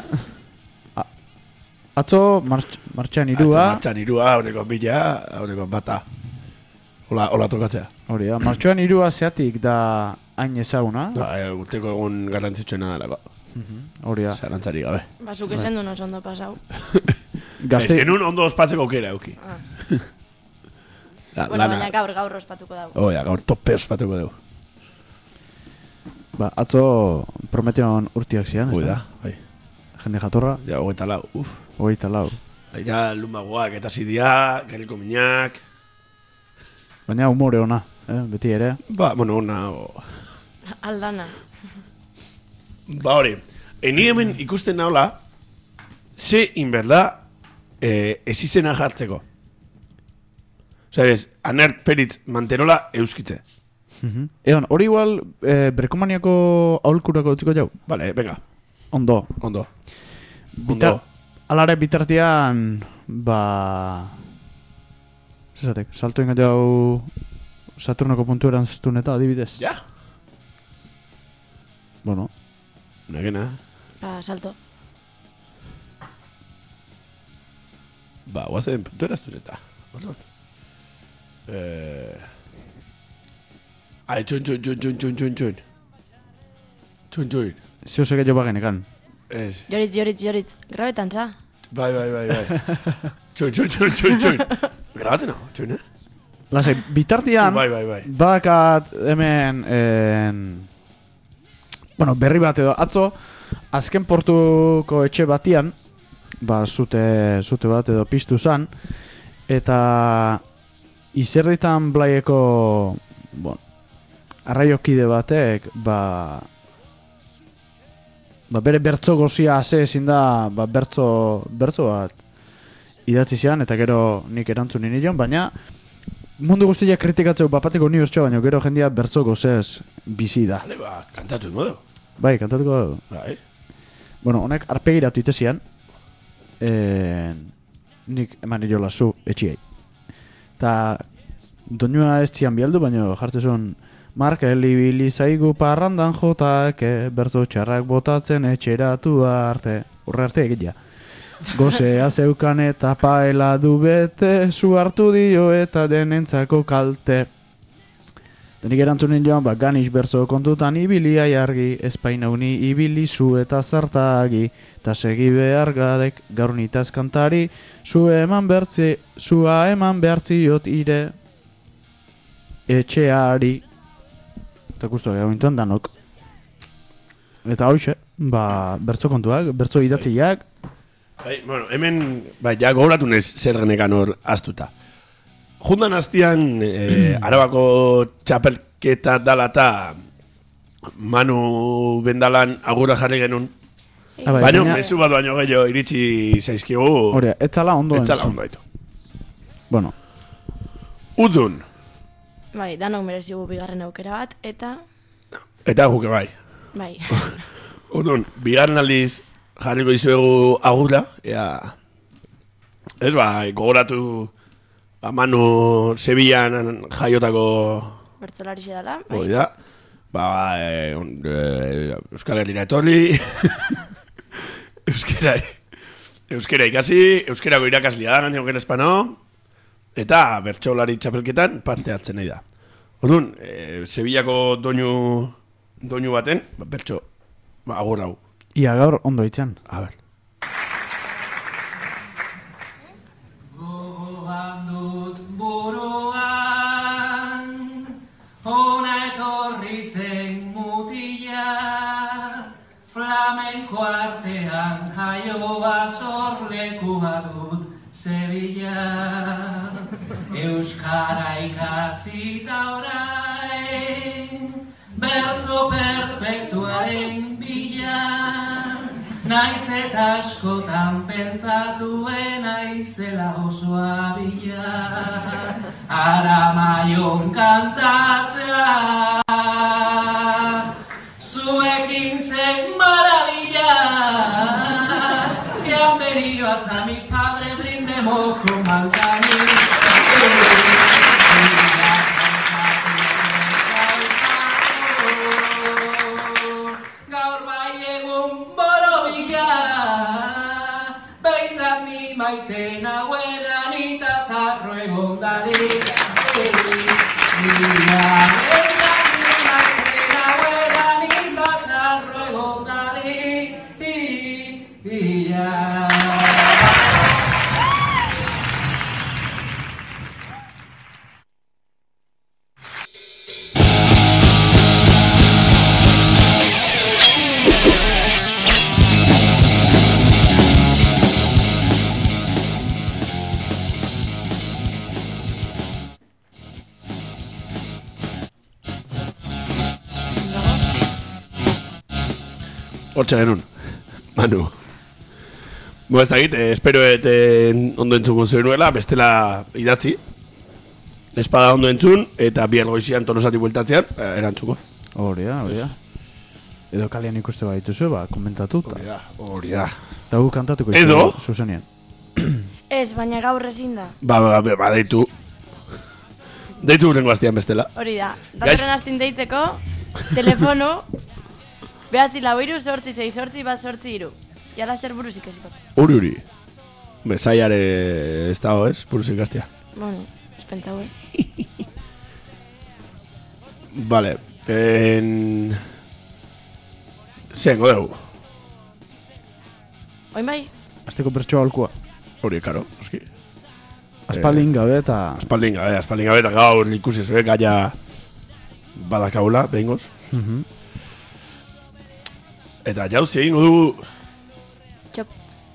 Atzo, martx, martxan irua. Atzo martxan irua, aurreko bila, aurreko bata. Hola, hola tokatzea. Hori da, martxoan irua zeatik da hain ezaguna. Da, e, urteko egun garrantzitsuena delako. Hori da. Zarantzari gabe. Bazuk esan duen oso ondo pasau. Gazte... Ez genuen ondo ospatzeko aukera euki. Ah. La, Bueno, lana. baina gaur, gaur ospatuko dago. Oh, ja, gaur tope ospatuko dugu. Ba, atzo Prometeon urtiak zian, ez Hoi da? da, bai. Jende jatorra, Ja, hogeita lau, uf. hogeita lau. Aira lumagoak eta zidia, gerriko minak. Baina humore ona, eh? Beti ere. Ba, bueno, ona... O... Aldana. Ba, hori. Eni hemen ikusten nahola, ze inberda eh, ez izena jartzeko. Sabes, Aner Peritz Manterola euskitze. Egon, hori igual eh, Brekomaniako aholkurako utziko jau? Vale, venga. Ondo. Ondo. Bitar, Ondo. alare bitartean, ba... Zesatek, salto ingat jau Saturnoko puntu erantzun eta adibidez. Ja. Bueno, Negena. Ba, salto. Ba, guazen puntu erantzun eta. Orduan. Eh... Ai, txun, txun, txun, txun, txun, txun, txun. Txun, txun. zeo zeke jo bagenekan. Ez. Joritz, joritz, joritz. Grabetan, za? Bai, bai, bai, bai. Txun, txun, txun, txun, txun. Grabatzen hau, txun, eh? Lasai, bitartian, Bai, bai, bai. bakat hemen, en, bueno, berri bat edo, atzo, azken portuko etxe batian, ba, zute, zute bat edo piztu zan, eta izerditan blaieko, bueno, arraiokide batek, ba, ba, bere bertso gozia ase ezin da, ba, bertso, bertso bat idatzi zian, eta gero nik erantzun nion, baina mundu guztia kritikatzeu bapateko unibertsoa, baina gero jendia bertso gozez bizi da. Hale, ba, kantatu ingo du. Bai, kantatuko du. Bai. Bueno, honek arpegiratu itezian, eh, nik eman iola zu etxiei. Ta doinua ez zian bialdu, baina jartzezun Markel ibili zaigu parrandan jotak, bertso txarrak botatzen etxeratu arte. Horre arte egitea. Gozea zeukan eta paela du bete, zu hartu dio eta denentzako kalte. Denik erantzunen joan, ba, ganiz bertso kontutan ibili aiargi, espainauni ibili zu eta zartagi, eta segi behar gadek gaur nitaz kantari, zu eman bertzi, zua eman behartziot ire etxeari. Eta guztu gau intan danok. Eta hoxe, ba, bertso kontuak, bertso idatziak. Bai, bueno, hemen, bai, ja gogoratu nez zer genekan hor astuta. Jundan hastian, eh, Arabako txapelketa dala eta Manu Bendalan agurra jarri genuen. Ah, bai, Baina, baina- mezu bat baino gehiago iritsi zaizkigu. Hore, etzala ondo Etzala entzun. ondo aitu. Bueno, Udun, Bai, danok merezigu bigarren aukera bat, eta, eta guke bai. bai, Udun, bigarren aldiz jarriko izuegu agurra, ea, ez ba, gogoratu ba, Manu Sevillan jaiotako bertzolari dela, bai. hori da. Ba, e, on, e, Euskal Herrira etorri, Euskera, Euskera ikasi, Euskerako irakaslia da, gainera gero espano, eta bertsolari txapelketan parte hartzen nahi da. Orduan, e, Sevillako doinu, doinu baten, ba, bertso, ba, agur hau. ia gaur ondo itzan. A ber. Gogoan dut buruan, hona etorri zen mutila, flamenko artean jaio basorlekua dut Sevilla. Euskara ikasita orain, bertso perfektuaren bila, naiz eta askotan pentsatuen aizela osoa bila, Aramaion kantatzea, zuekin zen maravilla, que han venido hasta mi padre, brindemos con manzanilla. Gaur bai egun borobila, behintzat ni maite naueran eta zarro egon dadin. Behintzat ni maite naueran eta zarro egon dadin. Hortxe genuen, Manu. Bo, ez dakit, eh, espero et eh, ondo entzungo zenuela, bestela idatzi. Espada ondo entzun, eta bihar goizian Tolosati bueltatzean, eh, erantzuko. Hori da, hori da. Edo kalian ikuste badituzu, ba, komentatu. Hori da, hori da. Eta gu kantatuko Edo? izugu, zuzenien. Ez, baina gaur ezin da. Ba, ba, ba, ba, deitu. Deitu urrengo hastian bestela. Hori da, datorren astin deitzeko, telefono, behatzi lau iru, sortzi zei, sortzi bat sortzi iru. Ja laster buruz ikasiko. Uri, uri. Bezaiare ez dago, ez? Buruz ikastia. Bueno, ez pentsau, eh? Vale. En... Zengo dugu. Oin bai? Azteko bertsoa alkua. Hori, karo, oski. Aspaldin gabe eta... Aspaldin gabe, aspaldin gabe eta gaur ikusi zuen gaia badakaula, behingoz. Mhm. Eta jauzi egingo du... Txop.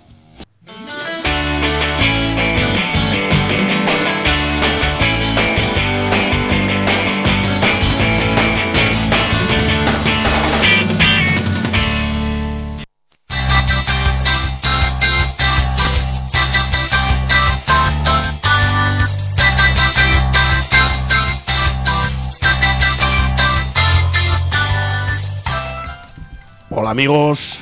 Hola amigos.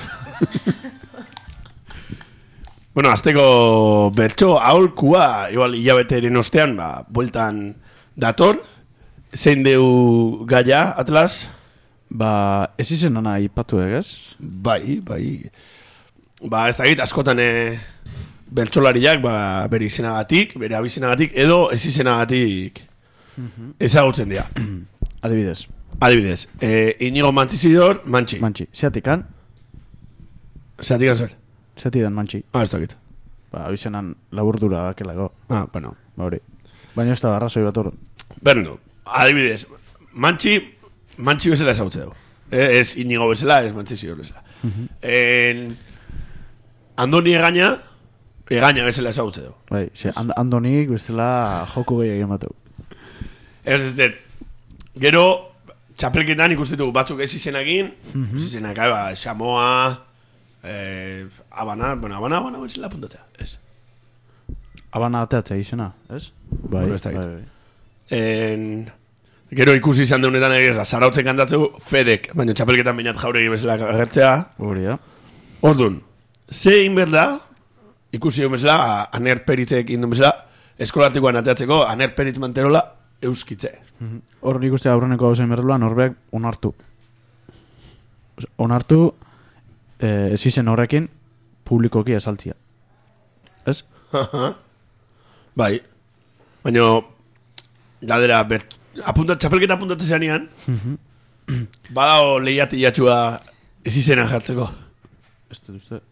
Bueno, azteko bertso aholkua, igual hilabeteren ostean, ba, bueltan dator. Zein deu gaia, Atlas? Ba, ez izen nana ipatu egez? Bai, bai. Ba, ez dakit, askotan e, bertsolariak, ba, bere izenagatik, bere abizenagatik, edo ez izenagatik ezagutzen dira. Adibidez. Adibidez, eh, Inigo Mantzizidor, Mantxi. Mantxi. Zeatikan? Zeatikan zer? Zeatidan Mantxi. Ah, ez dakit. Ba, abizenan laburdura bakelako. Ah, bueno. Ba, hori. Baina ez da arrazoi bat hor. Bernu, adibidez, Mantxi, Mantxi bezala ezagutzen dugu. Eh, ez Inigo bezala, ez Mantzizidor bezala. En... Andoni egaina, egaina bezala ezagutzen dugu. Bai, ze, and, Andonik bezala joko gehiagin bateu. Ez ez dut, gero, txapelketan ikusten dugu batzuk ez izenagin, Mhm. ez izenak, ba, Xamoa, eh, Abana, bueno, Abana, Abana, bezala apuntatzea, ez. Abana ateatzea izena, ez? Bai, Bueno, ez dakit. bai, bai. En... Gero ikusi izan deunetan egez, zarautzen kantatzeu, Fedek, baina txapelketan bainat jauregi bezala agertzea. Hori da. Orduan, ze egin behar da, ikusi dugu bezala, Aner Peritzek indun bezala, eskolatikoan ateatzeko, Aner Peritz Manterola euskitze. Hor nik uste aurreneko hau zen berrela, norbeak onartu. Osea, onartu, eh, ez izen horrekin, publikoki esaltzia. Ez? Bai. Baina, gadera, bert, apuntat, txapelketa apuntatzen zanean, badao lehiati jatxua ez izena jartzeko. Ez dut uste.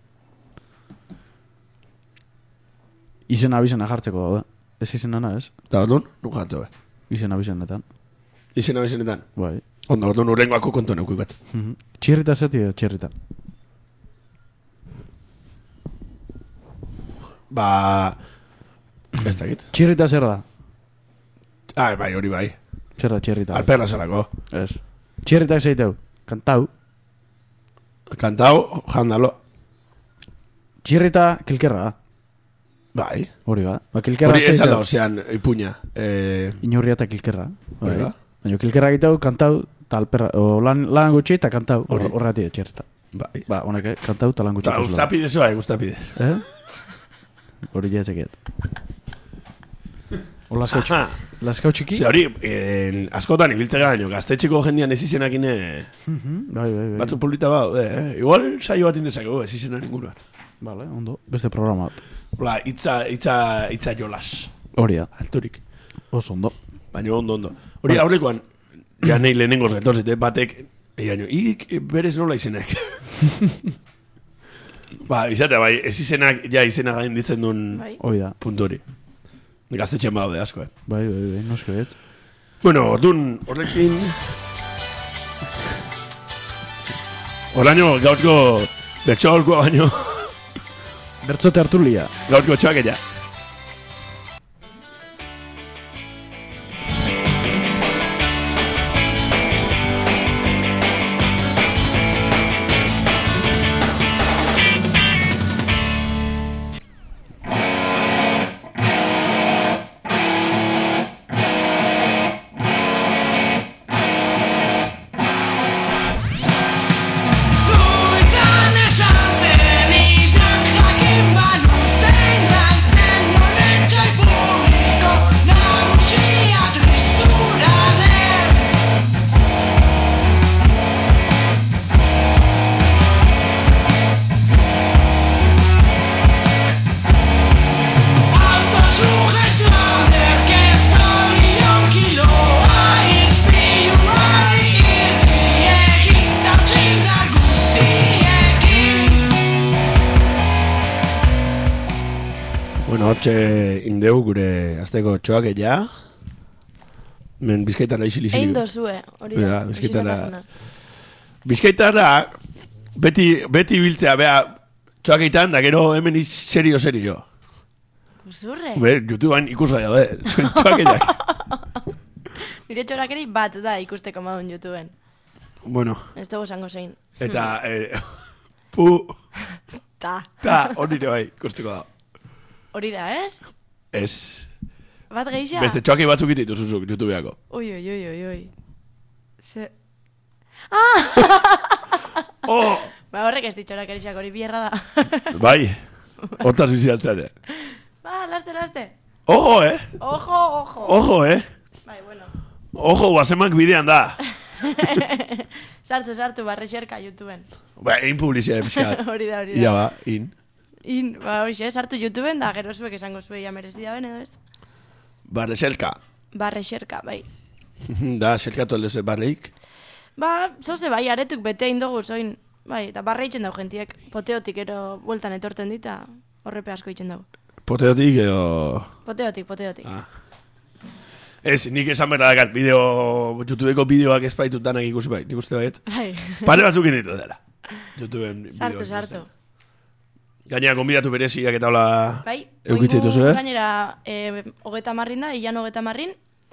Izena abizena jartzeko daude. Ez izenana, ez? Eta orduan, nuk jartzeko. Izena abizenetan. Izena bizenetan. Bai. Ondo, orduan urrengoako kontu neukik bat. Mhm. Txirrita zeti edo txirrita. Ba... Ez dakit. Txirrita zer da? Ah, bai, hori bai. Zer da txirrita? Alperra zelako. Ez. Txirritak zeiteu. Kantau. Kantau, jandalo. Txirrita kilkerra da. Bai. Hori ba. Ba kilkerra Hori ez zeiteu. alda, ozean, ipuña. Eh, Inurria eta kilkerra. Hori Bai. ba. Baina kilkerra egiteu, kantau, eta alperra. O lan, lan gutxi eta kantau. Hori. Horregatik txirrita. bai. Ba, honek, eh? Kantau eta lan gutxi. Ba, gustapide zoa, gustapide. Eh? Hori jatzekiet. O laskautxiki. Aha. Laskautxiki? Ze hori, eh, askotan ibiltzea gaino, gaztetxeko jendian ez izenakine... Mhm, Bai, bai, bai. Batzu polita bau, eh, igual saio bat indezakegu, ez izena ninguruan. Vale, ondo. Beste programa bat. Hola, itza, itza, itza jolas. Hori da. Alturik. Oso ondo. Baina ondo, ondo. Hori Bai. aurrekoan, ja nahi lehenengoz gatorzete, batek, egaino, ik berez nola izenak. Ba, izatea, bai, ez izenak, ja izena gain ditzen duen Bai. Hori da. puntu hori. Gaztetxean badaude asko, eh. Bai, bai, bai, noske betz. Bueno, orduan, horrekin... Horaino, gaurko bertso aholkoa baino, Bertzo tertulia. gaurko txoak ella. Zuetan esan zen idak jakin banu zein dan zen Bueno, hortxe indeu gure azteko txoakeia. Men bizkaitarra izilizilik. Egin dozue, hori da. Ja, bizkaitarra. Bizkaitarra, beti, beti biltzea, bea, txoakeitan, da gero hemen iz serio, serio. Kuzurre? Be, YouTubean ikusgai daude, zuen txoakeitak. Nire txorakeri bat da ikusteko modun YouTubeen. Bueno. Ez dugu esango zein. Eta, eh, pu, Ta. ta, hori ere bai, ikusteko da. Hori da, ez? Ez. Bat geisha? Beste txoakei batzuk ititu zuzuk, YouTubeako. Ui, ui, ui, ui, ui. Ze... Oh! Ba, horrek ez ditxorakerixak hori bierra da. Bai, hortaz bizi altzate. Ba, laste, laste. Ojo, eh? Ojo, ojo. Ojo, eh? Bai, bueno. Ojo, guazemak bidean da. Sartu, sartu, barrexerka YouTubeen. Ba, egin publizia epskat. Hori da, hori da. Ia ba, in. In, ba, hori xe, sartu YouTubeen da, gero zuek esango zuei amerezi da ben, edo ez? Barre xelka. Barrexerka, bai. Da, xelkatu aldezu barreik. Ba, zoze bai, aretuk bete indogu zoin. Bai, eta barra itxen dau gentiek. Poteotik ero bueltan etorten dita, horrepe asko itxen dau. Poteotik edo... Poteotik, poteotik. Ah. Ez, nik esan berda dakat, bideo, YouTubeko bideoak espaitut danak ikusi bai, nik uste baiet. Bai. Pare batzuk inditu dara. YouTubeen bideoak. Sartu, sartu. Gainera, konbidatu bereziak eta hola... Bai, eukitzen dituzu, eh? Gainera, e, hogeta marrin da, ilan hogeta marrin.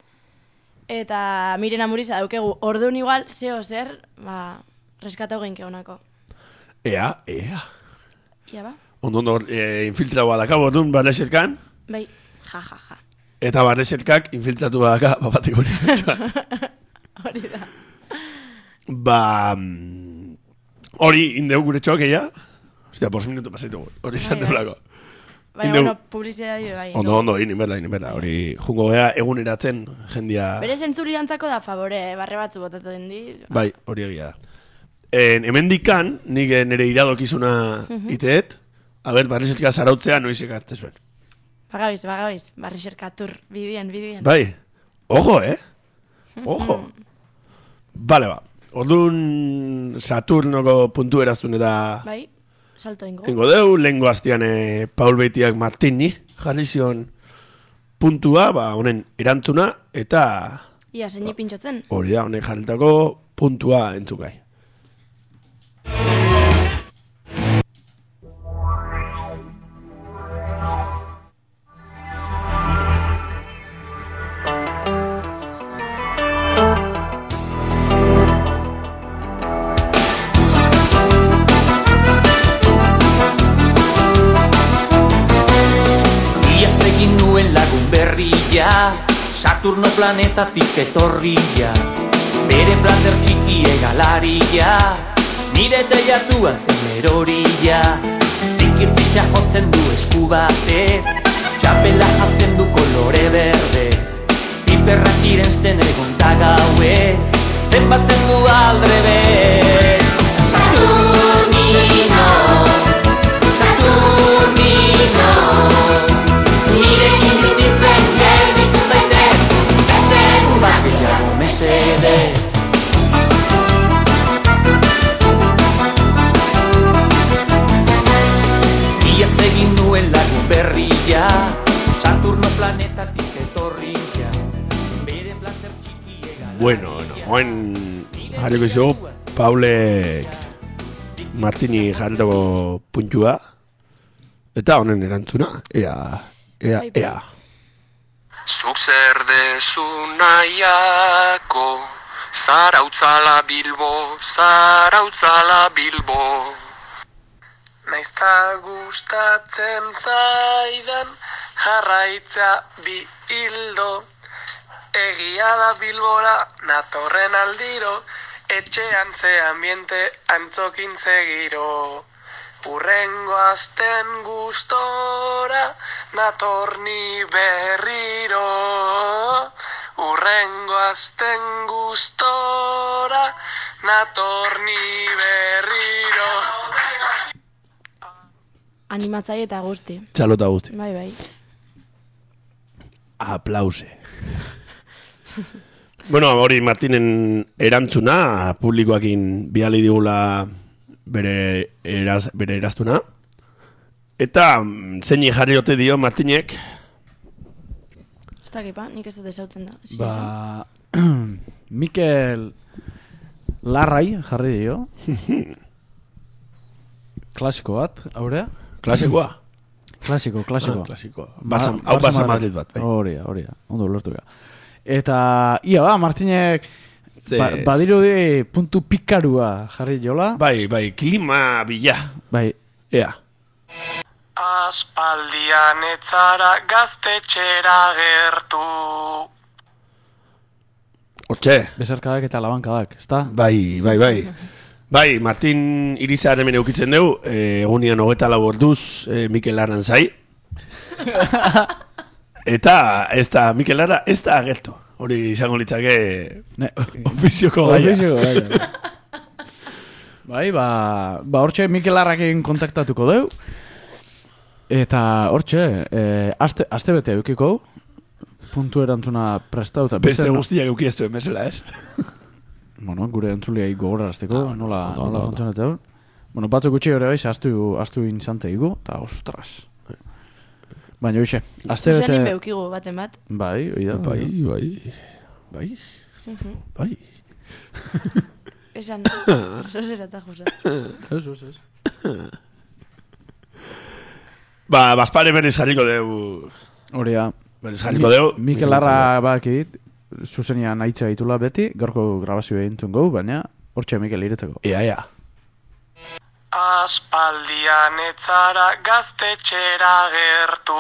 Eta miren amuriza daukegu, orduan igual, zeo zer, ba, reskatau genke honako. Ea, ea. Ia ba? Ondo, ondo, e, infiltraua daka, orduan, barrexerkan. Bai, ja, ja, ja. Eta barrexerkak infiltratu badaka, bapateko nire. Hori da. Ba... mm, Hori, indeu gure txokeia. Ostia, bos minutu pasaitu, hori izan Bai, bai. deulako. Baina, Indeu- bueno, publizidea dio, bai. Ondo, ondo, inin berda, inin berda. Hori, jungo gea eguneratzen jendia... Bere zentzuri antzako da favore, barre batzu botatu den di. Bai, hori egia da. En, hemen dikan, nik nire iradokizuna iteet, haber, barrixetka zarautzea noiz ekartze zuen. Bagabiz, bagabiz, barri xerkatur, bidien, bidien. Bai, ojo, eh? Ojo. Bale, ba. Orduan Saturnoko puntu eraztun eta... Bai, salto ingo. Ingo deu, lehengo hastian eh, Paul Beitiak Martini jarri zion puntua, ba, honen erantzuna, eta Ia, zeini pintxotzen. hori da, honek jarritako puntua entzukai. Iaz egin nuen lagun berria, Saturno planetatik etorria, bere plater txiki egalaria, nire teilatuan zen eroria. Tikirtisa jotzen du esku batez, txapela jazten du kolore berdez, piperrak irensten egun ta gauez, zenbatzen du aldrebez. Saturnino, Saturnino, nirekin bizitzen gelditu zaitez, beste egun bat gehiago mesedez. Iaz egin nuen lagun berria, Saturno planetatik etorria, bere plater txiki egalaria. Bueno, no, hoen jarriko izo, Paulek Martini jarritako puntua, eta honen erantzuna, ea, ea, ea. Zuk zer dezu nahiako, zarautzala Bilbo, zarautzala Bilbo. Naizta gustatzen zaidan jarraitza bi hildo, egia da Bilbora natorren aldiro, etxean ze ambiente antzokin zegiro. Urrengo asten gustora natorni berriro, urrengo asten gustora natorni berriro. Animatzaile eta guzti. Txalota guzti. Bai, bai. Aplause. Bueno, hori Martinen erantzuna, publikoakin bihali digula bere, eraz, bere eraztuna. Eta mm, zeini jarri ote dio Martinek? Ez dakipa, nik ez dut ezautzen da. Ezin Ba, esan. Mikel Larrai jarri dio. Klasiko bat, aurea? Klasikoa? Klasiko, klasiko. Ah, klasikoa. Barça, hau Barça Madrid bat, bai. Horia, horia, ondo lortu ga. Eta, ia ba, Martinek Ze- ba, badirudi puntu pikarua jarri jola. Bai, bai, klima bila. Bai, Ea. Aspaldian etzara gaztetxera gertu. Hortxe. besarkadak eta labankadak, ezta? Bai, bai, bai. Bai, Martin Irizar hemen eukitzen dugu, eh, egunian hogeta lau orduz eh, Mikel Larran zai. Eta ez da, Mikel Larra ez da agertu. Hori izango litzake Ne, ofizioko gaia. Ofizioko gaia. Bai, ba, ba hortxe Mikel Larrakin kontaktatuko deu. Eta hortxe, eh, aste, aste bete eukiko, puntu erantzuna prestauta. Beste guztiak euki ez duen bezala, ez? Bueno, gure entzuliai gogorarazteko, Ah, nola, ondo, nola ondo, ondo. funtzionatzen. Bueno, batzuk gutxi hori bai, astu, astu inzante igu, eta ostras. Baina hoxe, aste bete... Zuzenin beukigu baten bat. Bai, oi da. Bai, bai, bai, Mhm. bai. Esan, sos esata jusa. Ez, ez, ez. Ba, Baspare berriz jarriko deu... Horia. Berriz jarriko deu... Mikel Larra bakit, zuzenian aitzea ditula beti, gaurko grabazioa entzun gau, baina hortxe Mikel iretzeko. Ea, ea. Aspaldian etzara gaztetxera gertu.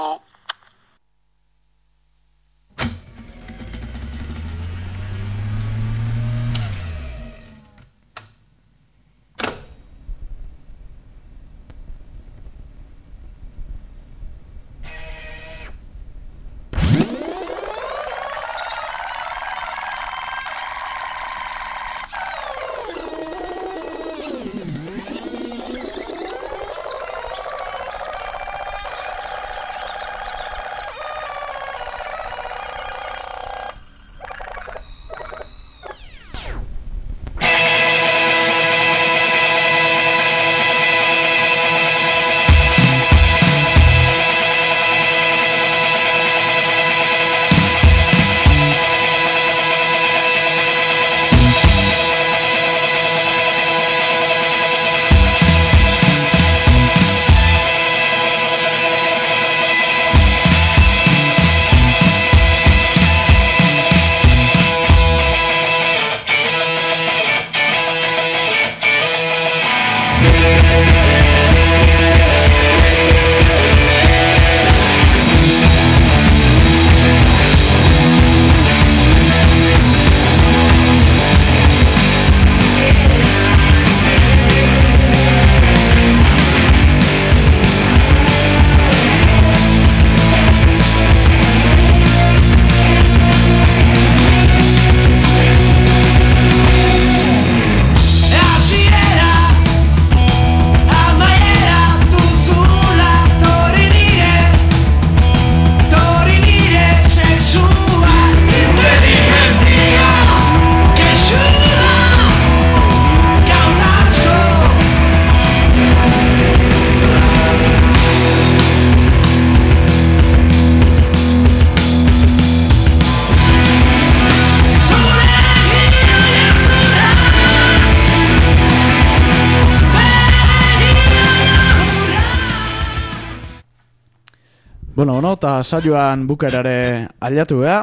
Bueno, bueno, eta saioan bukaerare aliatu geha,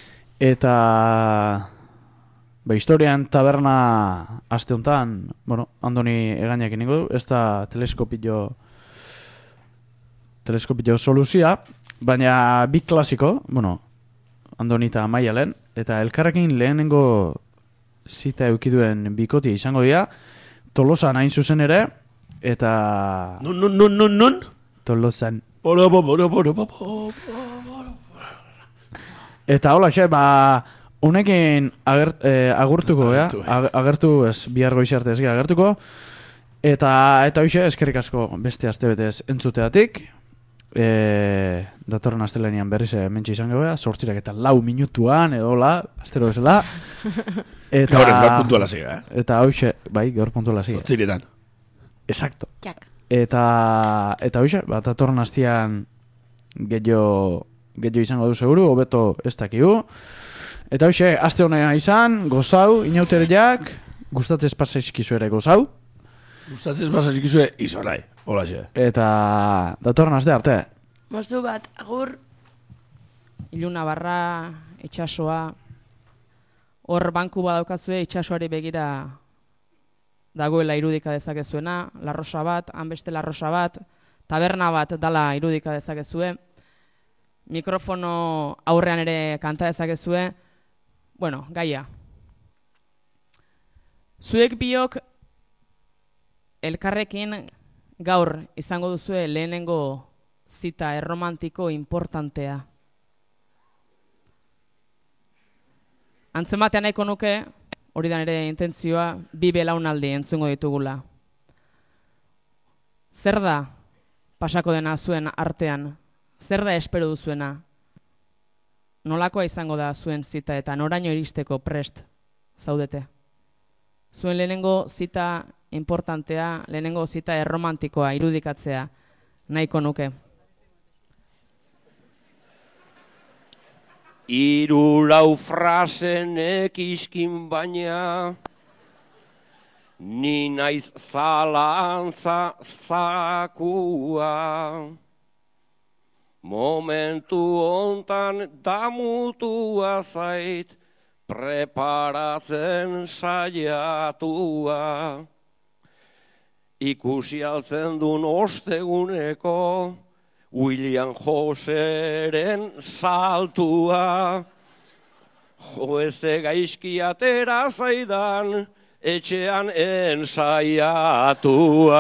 eta ba, historian taberna aste honetan, bueno, Andoni egainak ingo du, ez da teleskopillo teleskopillo soluzia, baina bi klasiko, bueno, Andoni eta Maialen, eta elkarrekin lehenengo zita eukiduen bikotia izango dira, Tolosan hain zuzen ere, eta... Non, non, non, non, non? Tolosan. Boro, boro, boro, boro, Eta hola, xe, ba, honekin agert, eh, agurtuko, ja? Agertu, Ag, agertu, ez, bihar goizarte ez gira agertuko. Eta, eta hoxe, eskerrik asko beste astebetez entzuteatik. E, datorren astelenian berriz mentxe izango gara, sortzirak eta lau minutuan, edo hola, astero bezala. Eta, gaur ez gaur puntuala ziga, eh? Eta hoxe, bai, gaur puntuala ziga. Zortziretan. Exacto. Jak. Eta, eta hoxe, bat atorren hastian gehiago gehiago izango du seguru, hobeto ez dakigu. Eta hoxe, aste honea izan, gozau, inauteriak, gustatzez pasaizkizu ere gozau. Gustatzez pasaizkizue izorai, holaxe. Eta datorren aste arte. Moztu bat, agur. Iluna barra, itxasoa, hor banku badaukazue itxasoari begira dagoela irudika dezakezuena, larrosa bat, han beste larrosa bat, taberna bat dala irudika dezakezue, mikrofono aurrean ere kanta dezakezue, bueno, gaia. Zuek biok elkarrekin gaur izango duzue lehenengo zita erromantiko importantea. Antzematean nahiko nuke, hori da nire intentzioa, bi belaunaldi entzungo ditugula. Zer da pasako dena zuen artean? Zer da espero duzuena? Nolakoa izango da zuen zita eta noraino iristeko prest zaudete? Zuen lehenengo zita importantea, lehenengo zita erromantikoa irudikatzea nahiko nuke. Hiru lau frasenek iskin baina, ni naiz zalantza zakua. Momentu hontan damutua zait, preparatzen saiatua. Ikusi altzen dun osteguneko, William Joseren saltua, joeze gaizki atera zaidan, etxean ensaiatua.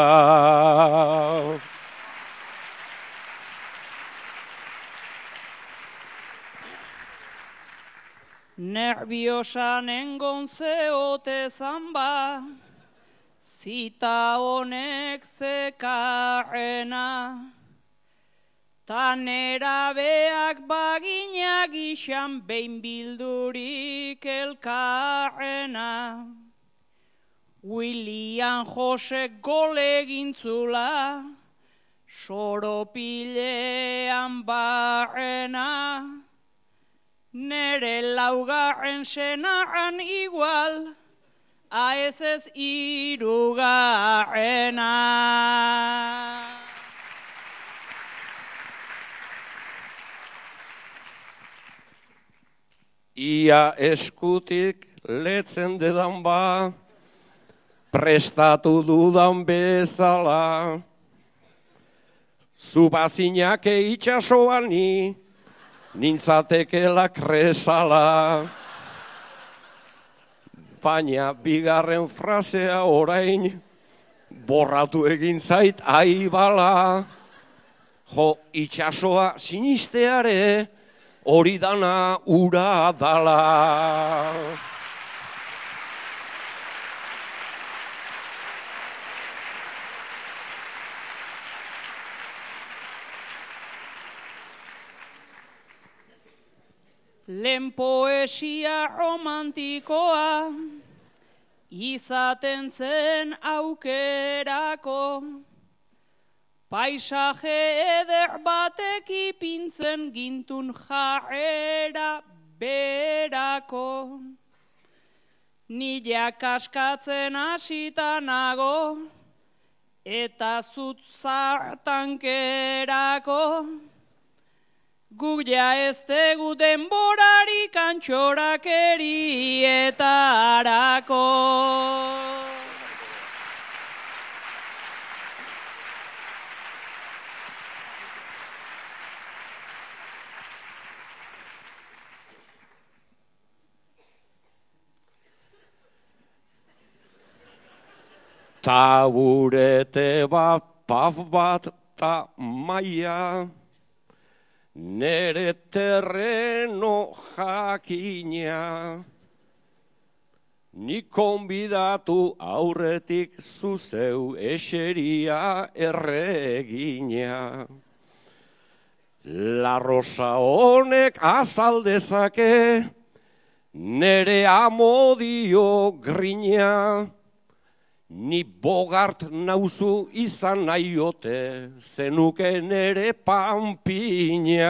Nerviosan engon zeote zamba, zita honek zekarrena, ta nerabeak baginak izan behin bildurik elkarrena. William Jose gole gintzula, soropilean barrena, nere laugarren senarran igual, aez ez irugarrena. Ia eskutik letzen dedan ba, prestatu dudan bezala. Zubazinak itxasoan ni, nintzatekela kresala. Baina bigarren frasea orain, borratu egin zait aibala. Jo, itxasoa sinisteare, hori dana ura dala. Lehen poesia romantikoa, izaten zen aukerako, paisaje eder batek ipintzen gintun jarrera berako. Nila kaskatzen hasita nago, eta zut zartankerako. Guk ja ez tegu denborarik antxorakerietarako. Taburete bat, paf bat, ta maia, nere terreno jakina. Ni konbidatu aurretik zuzeu eseria erregina. La rosa honek azaldezake, nere amodio grina. Ni Bogart nauzu izan nahiote, zenuke nere panpina.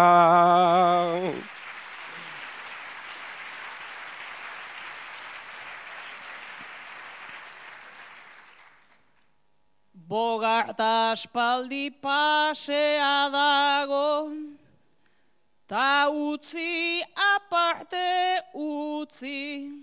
Bogart aspaldi pasea dago, ta utzi aparte utzi.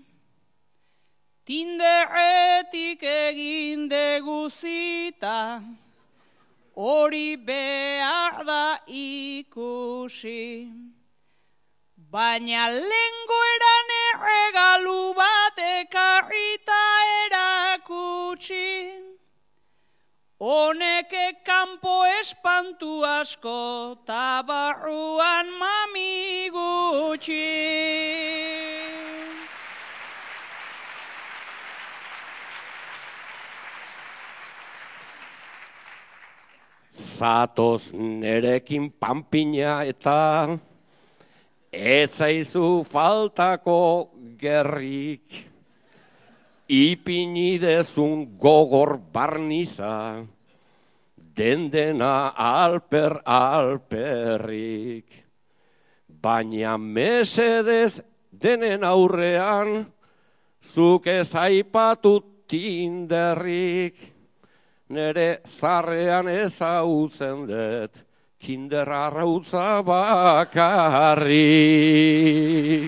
Tinderretik egin deguzita, hori behar da ikusi. Baina lengo eran erregalu bat ekarrita erakutsi. Honek kanpo espantu asko, ta barruan mami gutxi. Zatoz nerekin panpina eta ez zaizu faltako gerrik. Ipini dezun gogor barniza, den dena alper alperrik. Baina mesedez denen aurrean, zuk ez aipatu Tinderrik. Nere zarrean ezautzen dut, kinder arrautza bakarrik.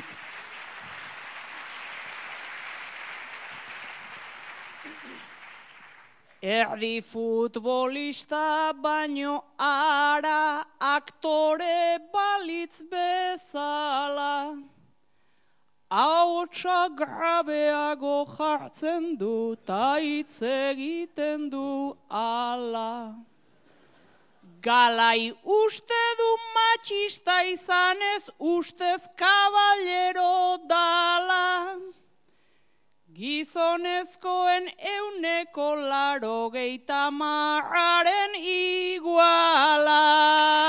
Erdi futbolista baino ara aktore balitz bezala. Ahotsa grabeago jartzen du, ta hitz egiten du ala. Galai uste du matxista izanez, ustez kaballero dala. Gizonezkoen euneko laro geita marraren iguala.